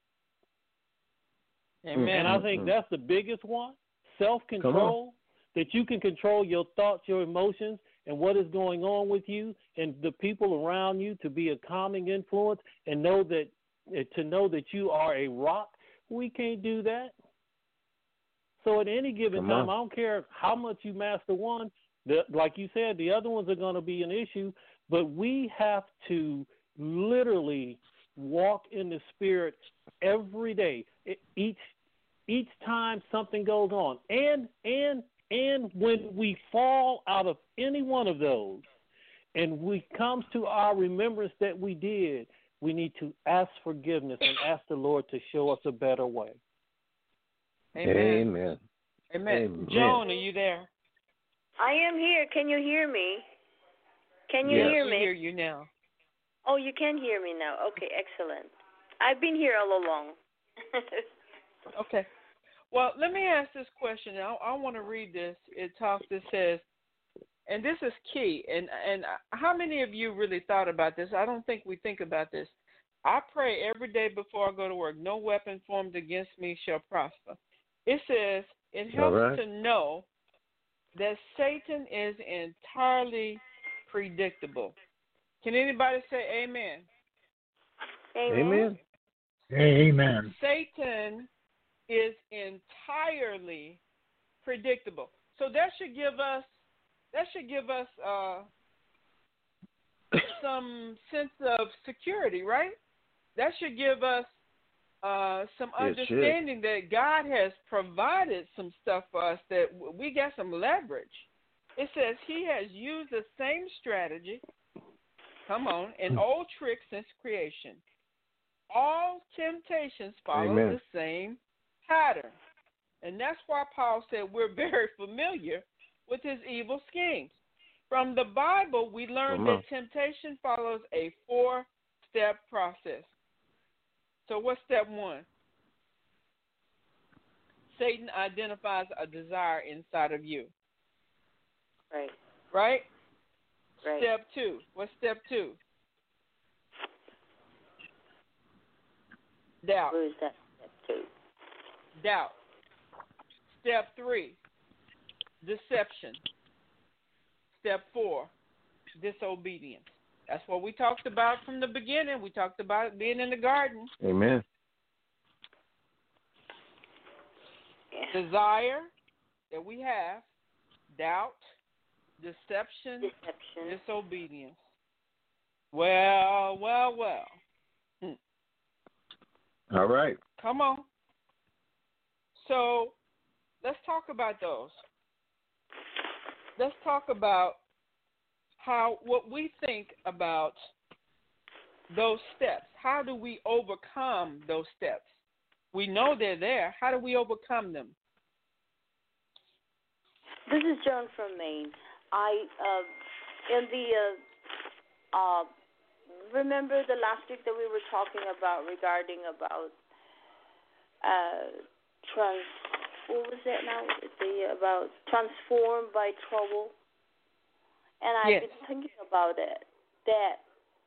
Amen. and I think that's the biggest one, self-control. That you can control your thoughts, your emotions, and what is going on with you and the people around you, to be a calming influence and know that to know that you are a rock. We can't do that. So at any given Come time, on. I don't care how much you master one, the, like you said, the other ones are going to be an issue, but we have to literally walk in the Spirit every day, each each time something goes on. And and And when we fall out of any one of those, and we comes to our remembrance that we did, we need to ask forgiveness and ask the Lord to show us a better way. Amen. Amen. Amen. Amen. Joan, are you there? I am here. Can you hear me? Can you Yes. hear We me? hear you now. Oh, you can hear me now. Okay, excellent. I've been here all along. Okay. Well, let me ask this question. I, I want to read this. It talks, it says, and this is key, and, and how many of you really thought about this? I don't think we think about this. I pray every day before I go to work, no weapon formed against me shall prosper. It says, it helps right. to know that Satan is entirely predictable. Can anybody say amen? Amen. Amen. Amen. Satan is entirely predictable. So that should give us that should give us uh, some sense of security, right? That should give us uh, some It understanding that God has provided some stuff for us, that we got some leverage. It says he has used the same strategy, come on, and old tricks since creation. All temptations follow Amen. the same pattern. And that's why Paul said we're very familiar with his evil schemes. From the Bible, we learn Come that on. temptation follows a four-step process. So what's step one? Satan identifies a desire inside of you. Right. Right? Right. Step two. What's step two? Doubt. Where is that step two? Doubt. Step three, deception. Step four, disobedience. That's what we talked about from the beginning. We talked about being in the garden. Amen. Yeah. Desire that we have, doubt, deception, Deception. disobedience. Well, well, well. Hmm. All right. Come on. So let's talk about those. Let's talk about how what we think about those steps. How do we overcome those steps? We know they're there. How do we overcome them? This is Joan from Maine. I uh, in the uh, uh, remember the last week that we were talking about regarding about uh, trans. What was that now? The about transformed by trouble, and I've Yes. been thinking about it. that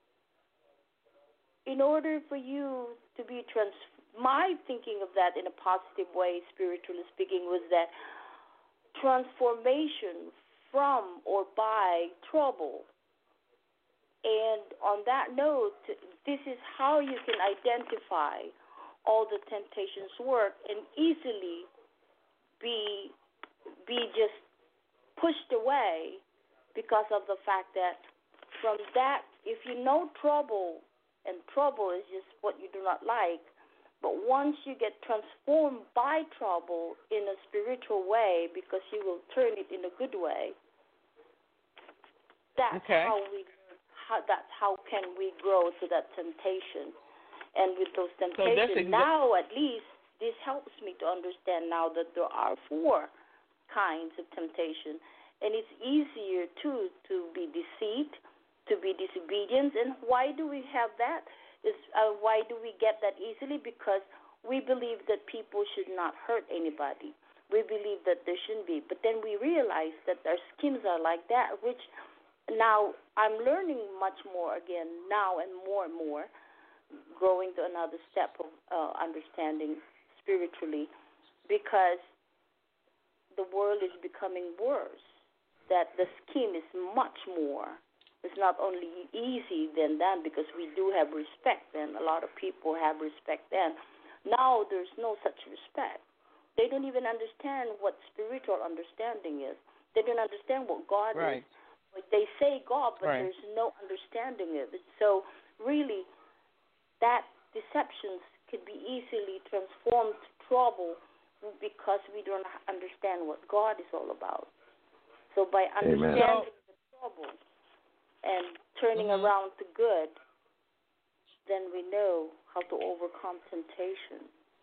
in order for you to be trans, my thinking of that in a positive way, spiritually speaking, was that transformation from or by trouble. And on that note, this is how you can identify all the temptations work and easily be be just pushed away because of the fact that from that, if you know trouble, and trouble is just what you do not like, but once you get transformed by trouble in a spiritual way, because you will turn it in a good way, that's okay. how we how that's how can we grow to that temptation. And with those temptations, so exa- now at least this helps me to understand now that there are four kinds of temptation, and it's easier too to be deceit, to be disobedience. And why do we have that? Is uh, why do we get that easily? Because we believe that people should not hurt anybody. We believe that there shouldn't be. But then we realize that our schemes are like that, which now I'm learning much more again now and more and more, growing to another step of uh, understanding spiritually, because the world is becoming worse, that the scheme is much more. It's not only easy than then, because we do have respect then. A lot of people have respect then. Now there's no such respect. They don't even understand what spiritual understanding is. They don't understand what God right. is. They say God, but right. there's no understanding of it. So really, that deceptions could be easily transformed to trouble because we don't understand what God is all about. So by understanding Amen. the trouble and turning mm-hmm. around to good, then we know how to overcome temptation.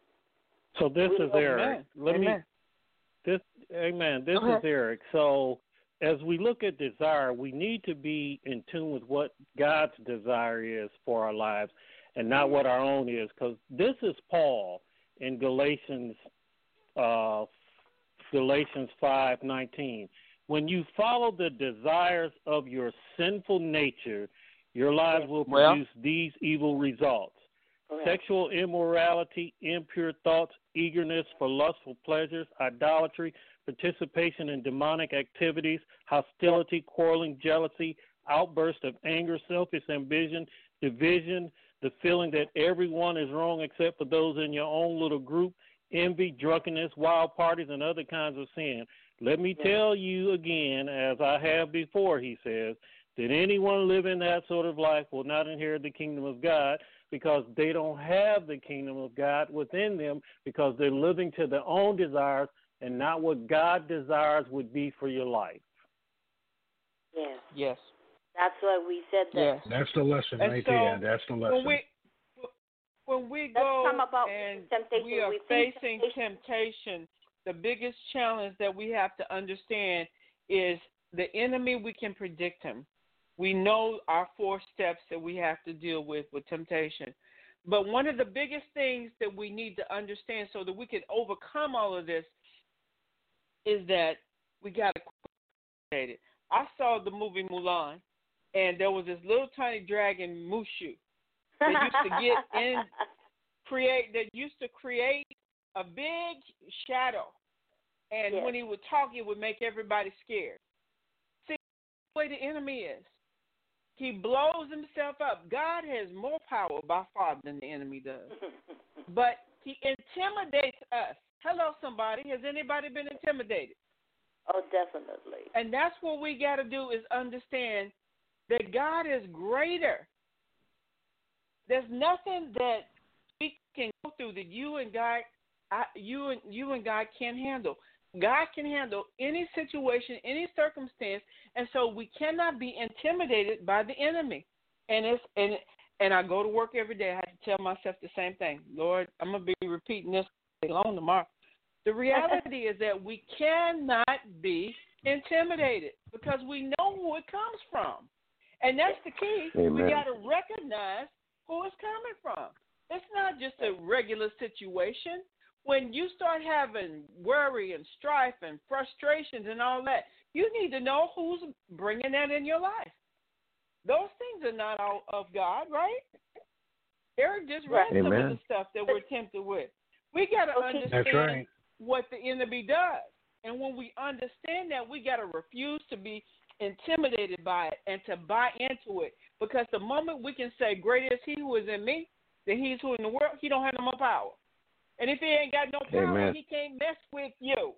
So this we is Eric. Amen. Let Amen. me this Amen. This okay. is Eric. So as we look at desire, we need to be in tune with what God's desire is for our lives and not what our own is, because this is Paul in Galatians uh, Galatians five nineteen. When you follow the desires of your sinful nature, your lives will produce well, these evil results. Correct. Sexual immorality, impure thoughts, eagerness for lustful pleasures, idolatry, participation in demonic activities, hostility, quarreling, jealousy, outburst of anger, selfish ambition, division, the feeling that everyone is wrong except for those in your own little group, envy, drunkenness, wild parties, and other kinds of sin. Let me yeah. tell you again, as I have before, he says, that anyone living that sort of life will not inherit the kingdom of God, because they don't have the kingdom of God within them, because they're living to their own desires and not what God desires would be for your life. Yes. Yes. That's why we said that. Yes. That's the lesson and right so there. That's the lesson. When we, when we Let's go come about and temptation. we are we facing temptation. temptation, the biggest challenge that we have to understand is the enemy. We can predict him. We know our four steps that we have to deal with with temptation. But one of the biggest things that we need to understand so that we can overcome all of this is that we got to quit it. I saw the movie Mulan, and there was this little tiny dragon, Mushu, that used to get in, create, that used to create a big shadow. And yes. when he would talk, it would make everybody scared. See, the way the enemy is. He blows himself up. God has more power by far than the enemy does. But he intimidates us. Hello, somebody. Has anybody been intimidated? Oh, definitely. And that's what we got to do is understand that God is greater. There's nothing that we can go through that you and God, I, you and you and God can't handle. God can handle any situation, any circumstance, and so we cannot be intimidated by the enemy. And it's and and I go to work every day. I have to tell myself the same thing. Lord, I'm gonna be repeating this long tomorrow. The reality is that we cannot be intimidated because we know who it comes from, and that's the key. Amen. We got to recognize who it's coming from. It's not just a regular situation. When you start having worry and strife and frustrations and all that, you need to know who's bringing that in your life. Those things are not all of God, right? Eric just read Amen. some of the stuff that we're tempted with. We got to Okay. understand right. what the enemy does. And when we understand that, we got to refuse to be intimidated by it and to buy into it. Because the moment we can say, greater is he who is in me than he is who in the world, he don't have no more power. And if he ain't got no power, Amen. he can't mess with you.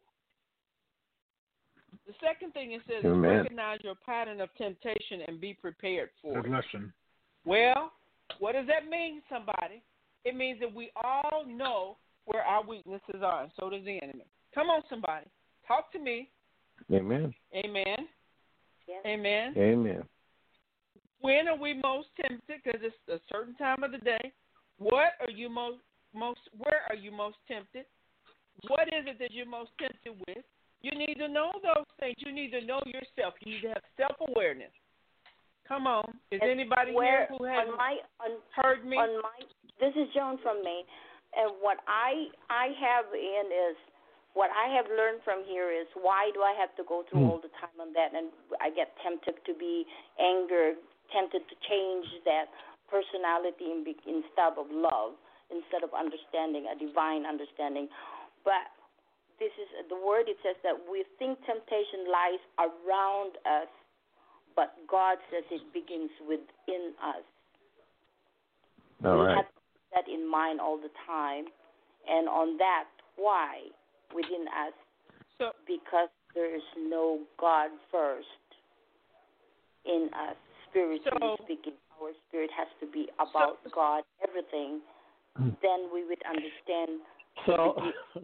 The second thing it says Amen. is recognize your pattern of temptation and be prepared for Good it. lesson. Well, what does that mean, somebody? It means that we all know where our weaknesses are, and so does the enemy. Come on, somebody. Talk to me. Amen. Amen. Yes. Amen. Amen. When are we most tempted? Because it's a certain time of the day. What are you most, most, where are you most tempted? What is it that you're most tempted with? You need to know those things. You need to know yourself. You need to have self-awareness. Come on. Is And anybody where, here who has on my, on, heard me? On my, this is Joan from Maine, and what I I have in is what I have learned from here is why do I have to go through Mm. all the time on that, and I get tempted to be anger, tempted to change that personality in, instead of love, instead of understanding, a divine understanding, but this is the word. It says that we think temptation lies around us, but God says it begins within us. All we right. have to keep that in mind all the time. And on that, why within us? So, because there is no God first in us, spiritually So- speaking. Our spirit has to be about So- God, everything. Then we would understand. So,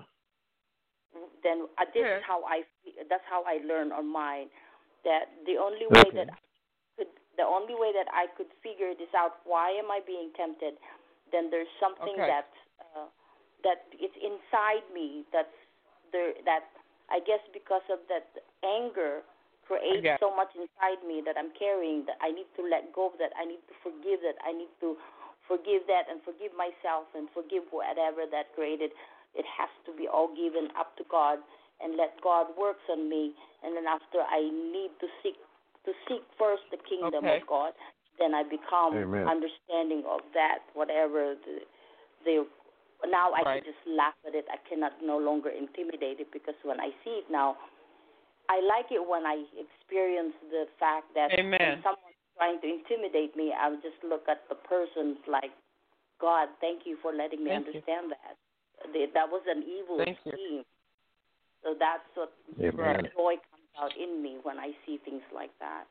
Then uh, this Yeah. is how I. That's how I learn on mine. That the only way Okay. that I could, the only way that I could figure this out. Why am I being tempted? Then there's something Okay. that uh, that it's inside me. That's there. That I guess because of that anger creates got it. so much inside me that I'm carrying. That I need to let go of that. I need to forgive that. I need to forgive that and forgive myself and forgive whatever that created. It has to be all given up to God and let God works on me. And then after I need to seek to seek first the kingdom Okay. of God, then I become Amen. understanding of that, whatever the, the now I Right. can just laugh at it. I cannot no longer intimidate it because when I see it now, I like it when I experience the fact that Amen. when someone's trying to intimidate me, I'll just look at the person like, God, thank you for letting me Thank you. understand that. That was an evil Thank you. scheme. So that's what Amen. joy comes out in me when I see things like that.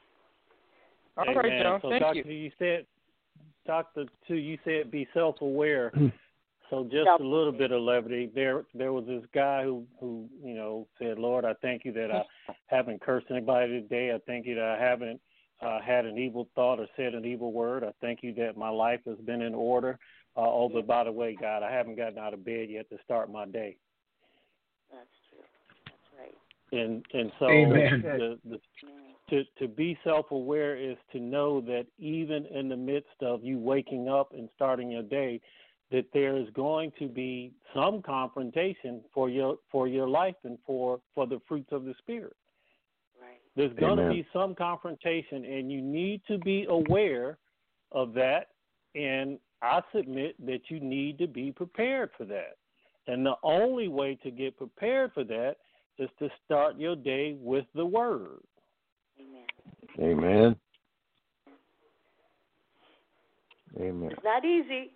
All right, Amen. Joe. So, Thank Doctor, you. you said, Doctor Two, you said be self-aware. So just Self- a little bit of levity. There, there was this guy who, who, you know, said, "Lord, I thank you that I haven't cursed anybody today. I thank you that I haven't uh, had an evil thought or said an evil word. I thank you that my life has been in order. Uh, oh, but by the way, God, I haven't gotten out of bed yet to start my day." That's true. That's right. And and so Amen. the, the, to to be self-aware is to know that even in the midst of you waking up and starting your day, that there is going to be some confrontation for your for your life and for, for the fruits of the Spirit. Right. There's going to Amen. be some confrontation, and you need to be aware of that. And I submit that you need to be prepared for that. And the only way to get prepared for that is to start your day with the Word. Amen. Amen. Amen. It's not easy.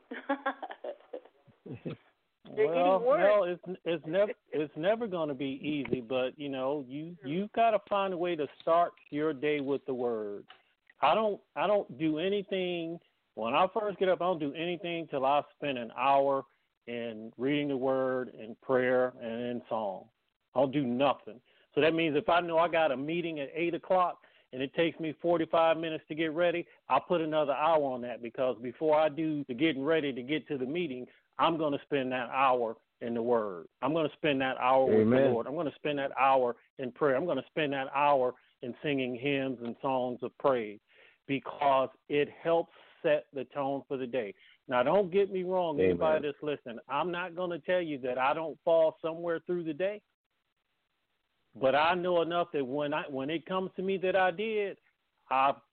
They're Well, getting worse. no, it's it's never it's never going to be easy. But you know, you you got to find a way to start your day with the Word. I don't I don't do anything when I first get up. I don't do anything till I spend an hour in reading the Word and prayer and in song. I'll do nothing. So that means if I know I got a meeting at eight o'clock and it takes me forty-five minutes to get ready, I'll put another hour on that, because before I do the getting ready to get to the meeting, I'm going to spend that hour in the Word. I'm going to spend that hour with Amen. the Lord. I'm going to spend that hour in prayer. I'm going to spend that hour in singing hymns and songs of praise, because it helps set the tone for the day. Now, don't get me wrong, Amen. anybody that's listening. I'm not going to tell you that I don't fall somewhere through the day. But I know enough that when I when it comes to me that I did, I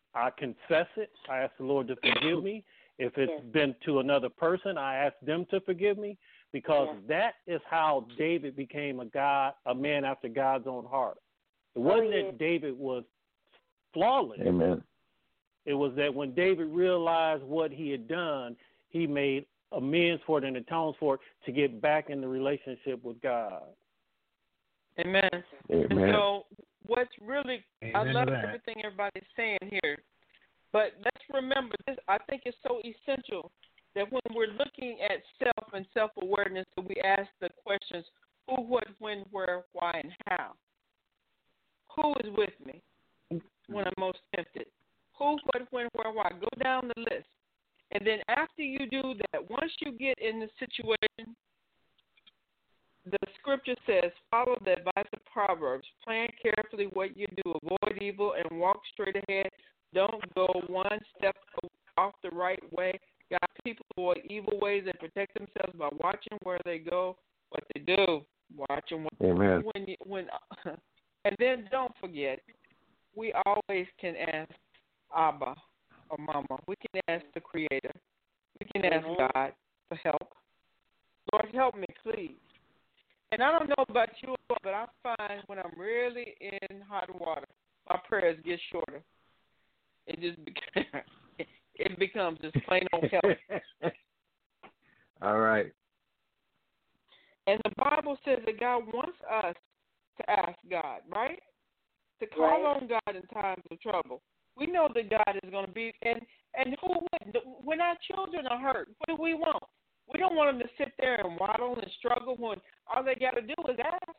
I confess it. I ask the Lord to forgive me. If it's Yes. been to another person, I ask them to forgive me, because Yes. that is how David became a God, a man after God's own heart. It wasn't Oh, yes. that David was flawless. Amen. It was that when David realized what he had done, he made amends for it and atones for it to get back in the relationship with God. Amen. Amen. And so, what's really, Amen I to love that. everything everybody's saying here, but let's remember this. I think it's so essential that when we're looking at self and self-awareness, that we ask the questions: who, what, when, where, why, and how. Who is with me when I'm most tempted? Who, what, when, where, why? Go down the list. And then after you do that, once you get in the situation, the scripture says, follow the advice of Proverbs. Plan carefully what you do. Avoid evil and walk straight ahead. Don't go one step off the right way. God, people avoid evil ways and protect themselves by watching where they go, what they do. Watching what Amen. when you, when, and then don't forget, we always can ask Abba or Mama. We can ask the Creator. We can ask God for help. Lord, help me, please. And I don't know about you, but I find when I'm really in hot water, my prayers get shorter. It just becomes, it becomes just plain old help. All right. And the Bible says that God wants us to ask God, right? To call Right. on God in times of trouble. We know that God is going to be, and, and who wouldn't? When our children are hurt, what do we want? We don't want them to sit there and waddle and struggle when all they got to do is ask.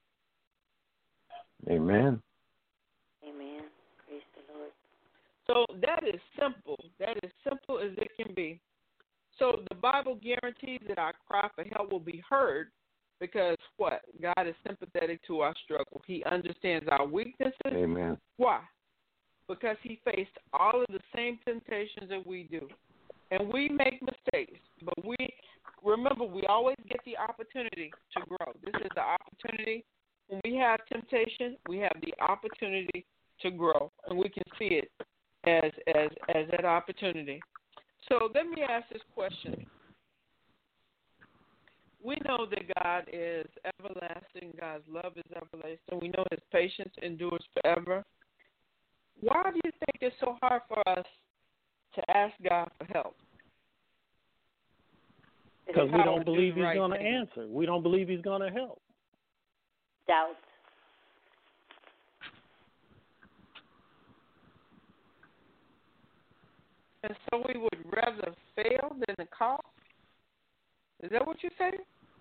Amen. Amen. Praise the Lord. So that is simple. That is simple as it can be. So the Bible guarantees that our cry for help will be heard because what? God is sympathetic to our struggle. He understands our weaknesses. Amen. Why? Because he faced all of the same temptations that we do. And we make mistakes, but we remember we always get the opportunity to grow. This is the opportunity. When we have temptation, we have the opportunity to grow, and we can see it as as as that opportunity. So let me ask this question. We know that God is everlasting. God's love is everlasting. We know his patience endures forever. Why do you think it's so hard for us to ask God for help? Because we don't believe he's right going to thing. answer. We don't believe he's going to help. Doubt. And so we would rather fail than to call? Is that what you say?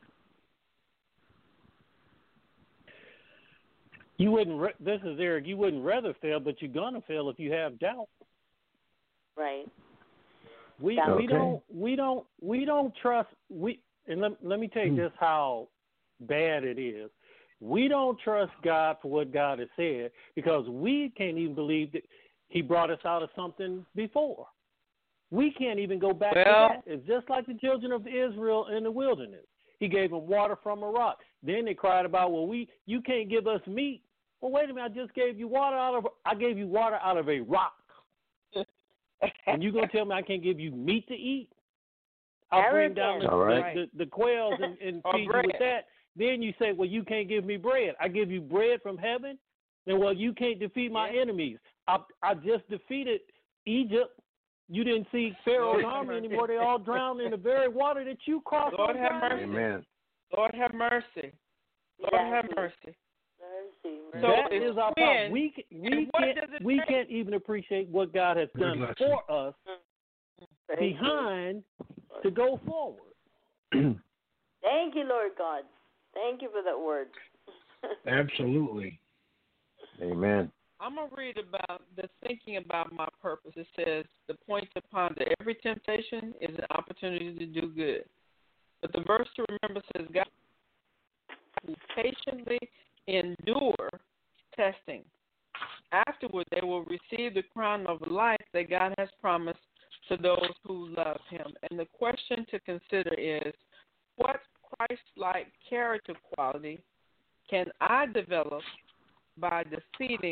You wouldn't. Re- this is Eric. You wouldn't rather fail, but you're gonna fail if you have doubt. Right. We Okay. we don't we don't we don't trust we. And let let me tell you just how bad it is. We don't trust God for what God has said because we can't even believe that he brought us out of something before. We can't even go back well, to that. It's just like the children of Israel in the wilderness. He gave them water from a rock. Then they cried about, well, we you can't give us meat. Well, wait a minute, I just gave you water out of I gave you water out of a rock. And you gonna tell me I can't give you meat to eat? I'll bring down the, right. the, the, the quails and, and feed you with that. Then you say, well, you can't give me bread. I give you bread from heaven. Then, well, you can't defeat my yeah. enemies. I I just defeated Egypt. You didn't see Pharaoh's army anymore. They all drowned in the very water that you crossed. Lord have mercy. Amen. Lord have mercy. Lord Yes. have mercy. Mercy. So that it's is our when, problem. We we and what can't does it we take? can't even appreciate what God has Good done lesson. for us Praise behind to go forward. Thank you, Lord God. Thank you for that word. Absolutely. Amen. I'm going to read about the thinking about my purpose. It says, the point to ponder every temptation is an opportunity to do good. But the verse to remember says, God will patiently endure testing. Afterward, they will receive the crown of life that God has promised to those who love him. And the question to consider is, what Christ-like character quality can I develop by defeating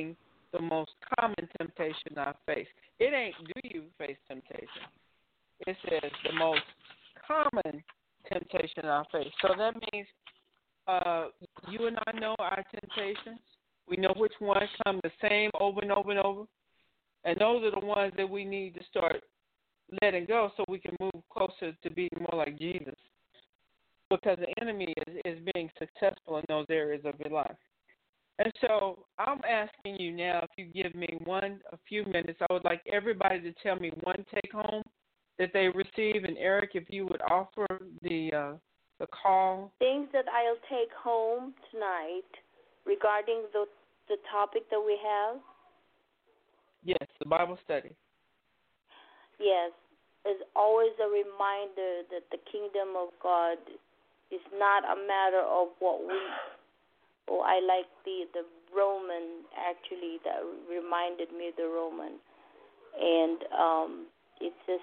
the most common temptation I face. It ain't do you face temptation. It says the most common temptation I face. So that means uh, you and I know our temptations. We know which ones come the same over and over and over. And those are the ones that we need to start letting go so we can move closer to being more like Jesus. Because the enemy is, is being successful in those areas of your life. And so I'm asking you now, if you give me one, a few minutes, I would like everybody to tell me one take-home that they receive. And, Eric, if you would offer the uh, the call. Things that I'll take home tonight regarding the the topic that we have. Yes, the Bible study. Yes, it's always a reminder that the kingdom of God is not a matter of what we, oh, I like the, the Roman, actually, that reminded me of the Roman. And um, it's just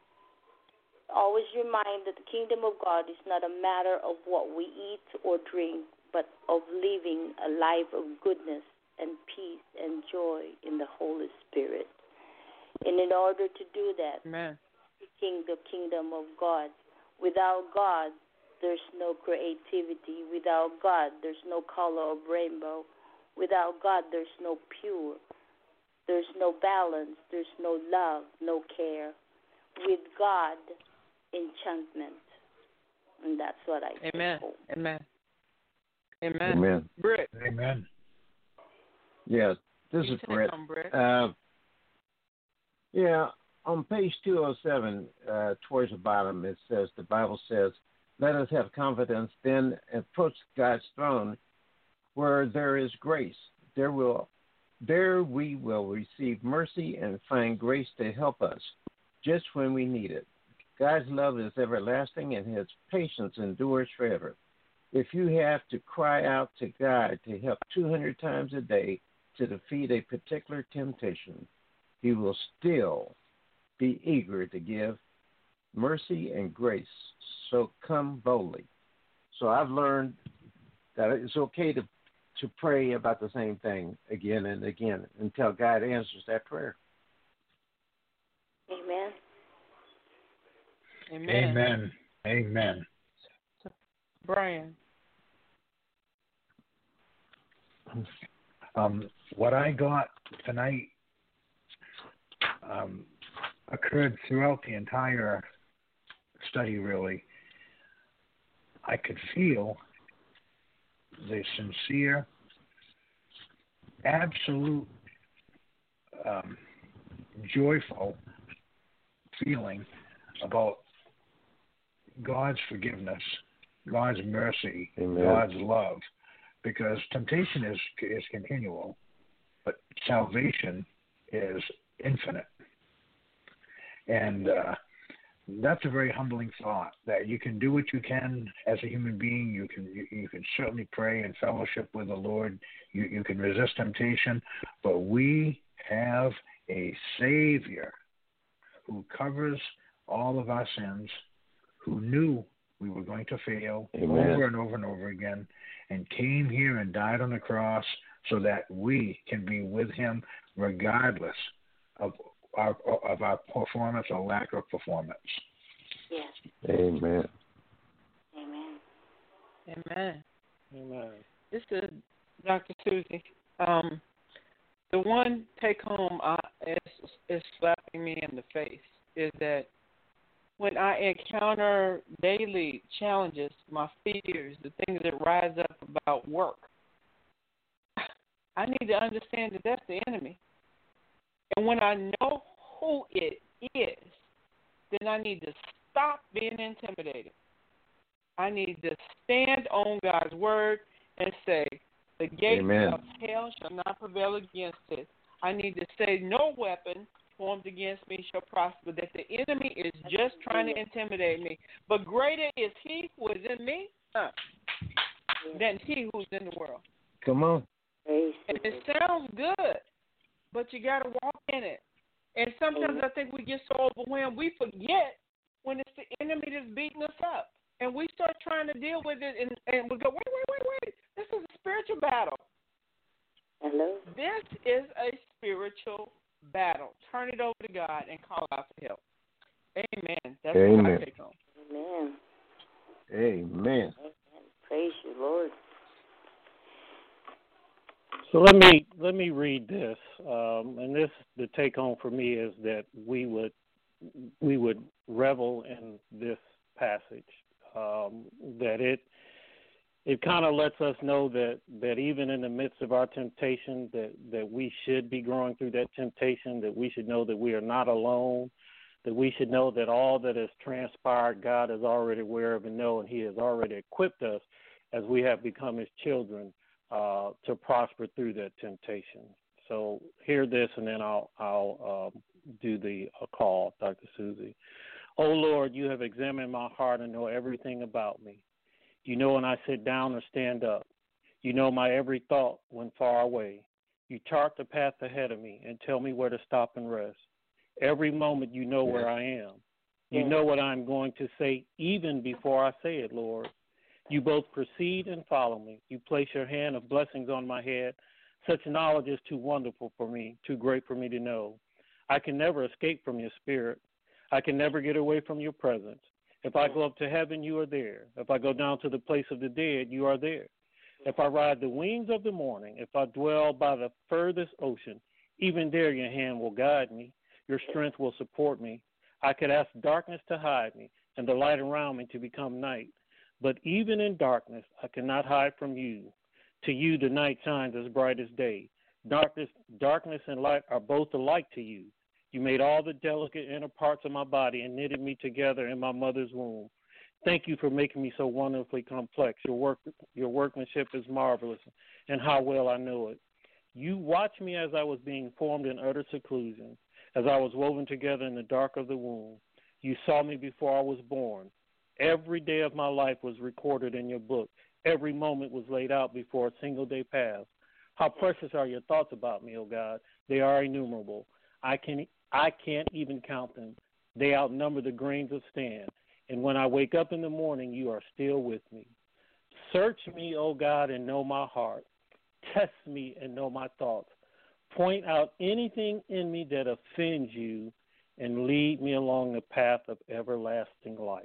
always remind that the kingdom of God is not a matter of what we eat or drink, but of living a life of goodness and peace and joy in the Holy Spirit. And in order to do that, Amen. seeking the kingdom of God. Without God, there's no creativity. Without God, there's no color of rainbow. Without God, there's no pure. There's no balance. There's no love, no care. With God, enchantment. And that's what I say. Amen. Amen. Amen. Amen. Britt. Amen. Yeah, this You is take Brett. on, Brett. Uh, yeah, on page two oh seven, uh, towards the bottom, it says, the Bible says, let us have confidence, then approach God's throne where there is grace. There will, there we will receive mercy and find grace to help us just when we need it. God's love is everlasting and his patience endures forever. If you have to cry out to God to help two hundred times a day to defeat a particular temptation, he will still be eager to give mercy and grace. So come boldly. So I've learned that it's okay to, to pray about the same thing again and again until God answers that prayer. Amen. Amen. Amen. Amen. Brian. Um, what I got tonight um, occurred throughout the entire study, really. I could feel the sincere, absolute, um, joyful feeling about God's forgiveness, God's mercy, Amen. God's love, because temptation is is continual, but salvation is infinite. And uh, that's a very humbling thought, that you can do what you can as a human being. You can you, you can certainly pray and fellowship with the Lord. You, you can resist temptation, but we have a Savior who covers all of our sins, who knew we were going to fail Amen. over and over and over again, and came here and died on the cross so that we can be with him regardless of our of our performance or lack of performance. Yes. Amen. Amen. Amen. Amen. This is Doctor Susie. Um, the one take home uh, is, is slapping me in the face is that when I encounter daily challenges, my fears, the things that rise up about work, I need to understand that that's the enemy. And when I know who it is, then I need to stop being intimidated. I need to stand on God's word and say, the gates Amen. of hell shall not prevail against it. I need to say, no weapon formed against me shall prosper, that the enemy is just trying to intimidate me. But greater is he who is in me uh, than he who's in the world. Come on. And it sounds good, but you got to walk in it. And sometimes I think we get so overwhelmed, we forget when it's the enemy that's beating us up. And we start trying to deal with it, and, and we go, wait, wait, wait, wait. This is a spiritual battle. Hello. This is a spiritual battle. Turn it over to God and call out for help. Amen. That's Amen. what I take on. Amen. Amen. Amen. Praise you, Lord. So let me let me read this, um, and this the take home for me is that we would we would revel in this passage. Um, that it it kind of lets us know that, that even in the midst of our temptation, that, that we should be growing through that temptation. That we should know that we are not alone. That we should know that all that has transpired, God is already aware of and know, and He has already equipped us as we have become His children. Uh, to prosper through that temptation. So hear this, and then I'll I'll um, do the uh, call, Doctor Susie. Oh Lord, you have examined my heart and know everything about me. You know when I sit down or stand up. You know my every thought when far away. You chart the path ahead of me and tell me where to stop and rest. Every moment you know yes. where I am. You yes. know what I'm going to say even before I say it, Lord. You both proceed and follow me. You place your hand of blessings on my head. Such knowledge is too wonderful for me, too great for me to know. I can never escape from your spirit. I can never get away from your presence. If I go up to heaven, you are there. If I go down to the place of the dead, you are there. If I ride the wings of the morning, if I dwell by the furthest ocean, even there your hand will guide me. Your strength will support me. I could ask darkness to hide me and the light around me to become night. But even in darkness, I cannot hide from you. To you, the night shines as bright as day. Darkness, darkness and light are both alike to you. You made all the delicate inner parts of my body and knitted me together in my mother's womb. Thank you for making me so wonderfully complex. Your work, your workmanship is marvelous, and how well I know it. You watched me as I was being formed in utter seclusion, as I was woven together in the dark of the womb. You saw me before I was born. Every day of my life was recorded in your book. Every moment was laid out before a single day passed. How precious are your thoughts about me, O God. They are innumerable. I can I can't even count them. They outnumber the grains of sand. And when I wake up in the morning, you are still with me. Search me, O God, and know my heart. Test me and know my thoughts. Point out anything in me that offends you and lead me along the path of everlasting life.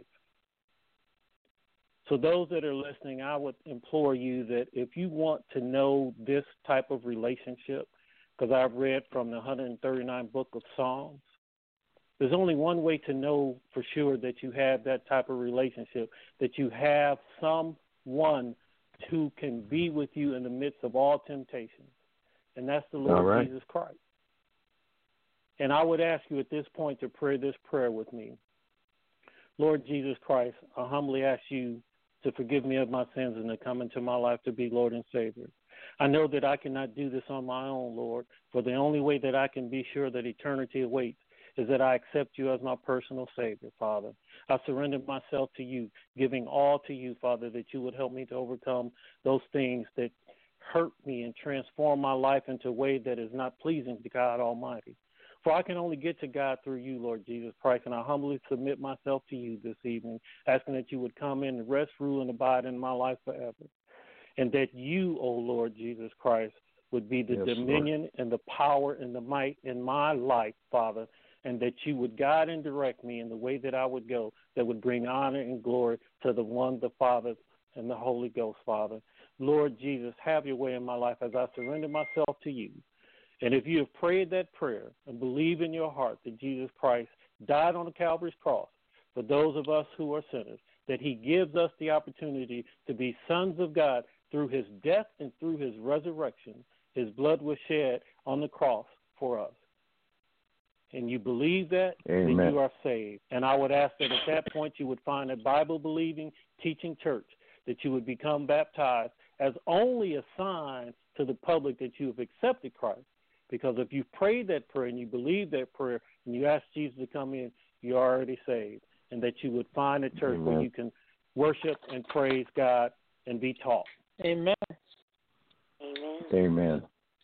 So those that are listening, I would implore you that if you want to know this type of relationship, because I've read from the one hundred thirty-ninth book of Psalms, there's only one way to know for sure that you have that type of relationship, that you have someone who can be with you in the midst of all temptations, and that's the Lord right. Jesus Christ. And I would ask you at this point to pray this prayer with me. Lord Jesus Christ, I humbly ask you to forgive me of my sins and to come into my life to be Lord and Savior. I know that I cannot do this on my own, Lord, for the only way that I can be sure that eternity awaits is that I accept you as my personal Savior, Father. I surrender myself to you, giving all to you, Father, that you would help me to overcome those things that hurt me and transform my life into a way that is not pleasing to God Almighty. For I can only get to God through you, Lord Jesus Christ, and I humbly submit myself to you this evening, asking that you would come in and rest, rule, and abide in my life forever, and that you, O Lord Jesus Christ, would be the yes, dominion Lord. And the power and the might in my life, Father, and that you would guide and direct me in the way that I would go that would bring honor and glory to the one, the Father, and the Holy Ghost, Father. Lord Jesus, have your way in my life as I surrender myself to you. And if you have prayed that prayer and believe in your heart that Jesus Christ died on the Calvary's cross for those of us who are sinners, that he gives us the opportunity to be sons of God through his death and through his resurrection, his blood was shed on the cross for us. And you believe that, Amen. Then you are saved. And I would ask that at that point you would find a Bible-believing, teaching church, that you would become baptized as only a sign to the public that you have accepted Christ. Because if you prayed that prayer and you believe that prayer and you ask Jesus to come in, you're already saved. And that you would find a church Amen. Where you can worship and praise God and be taught. Amen. Amen. Amen.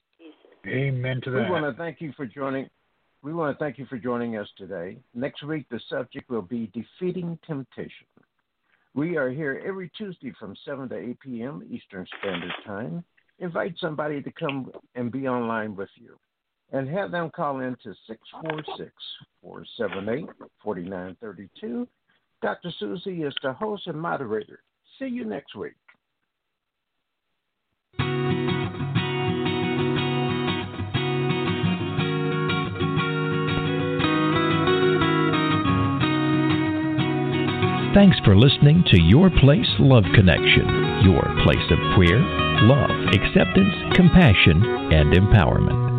Amen to that. We want to thank you for joining. We want to thank you for joining us today. Next week, the subject will be defeating temptation. We are here every Tuesday from seven to eight p.m. Eastern Standard Time. invite somebody to come and be online with you. And have them call in to six four six, four seven eight, four nine three two. Doctor Susie is the host and moderator. See you next week. Thanks for listening to Your Place Love Connection, your place of prayer, love, acceptance, compassion, and empowerment.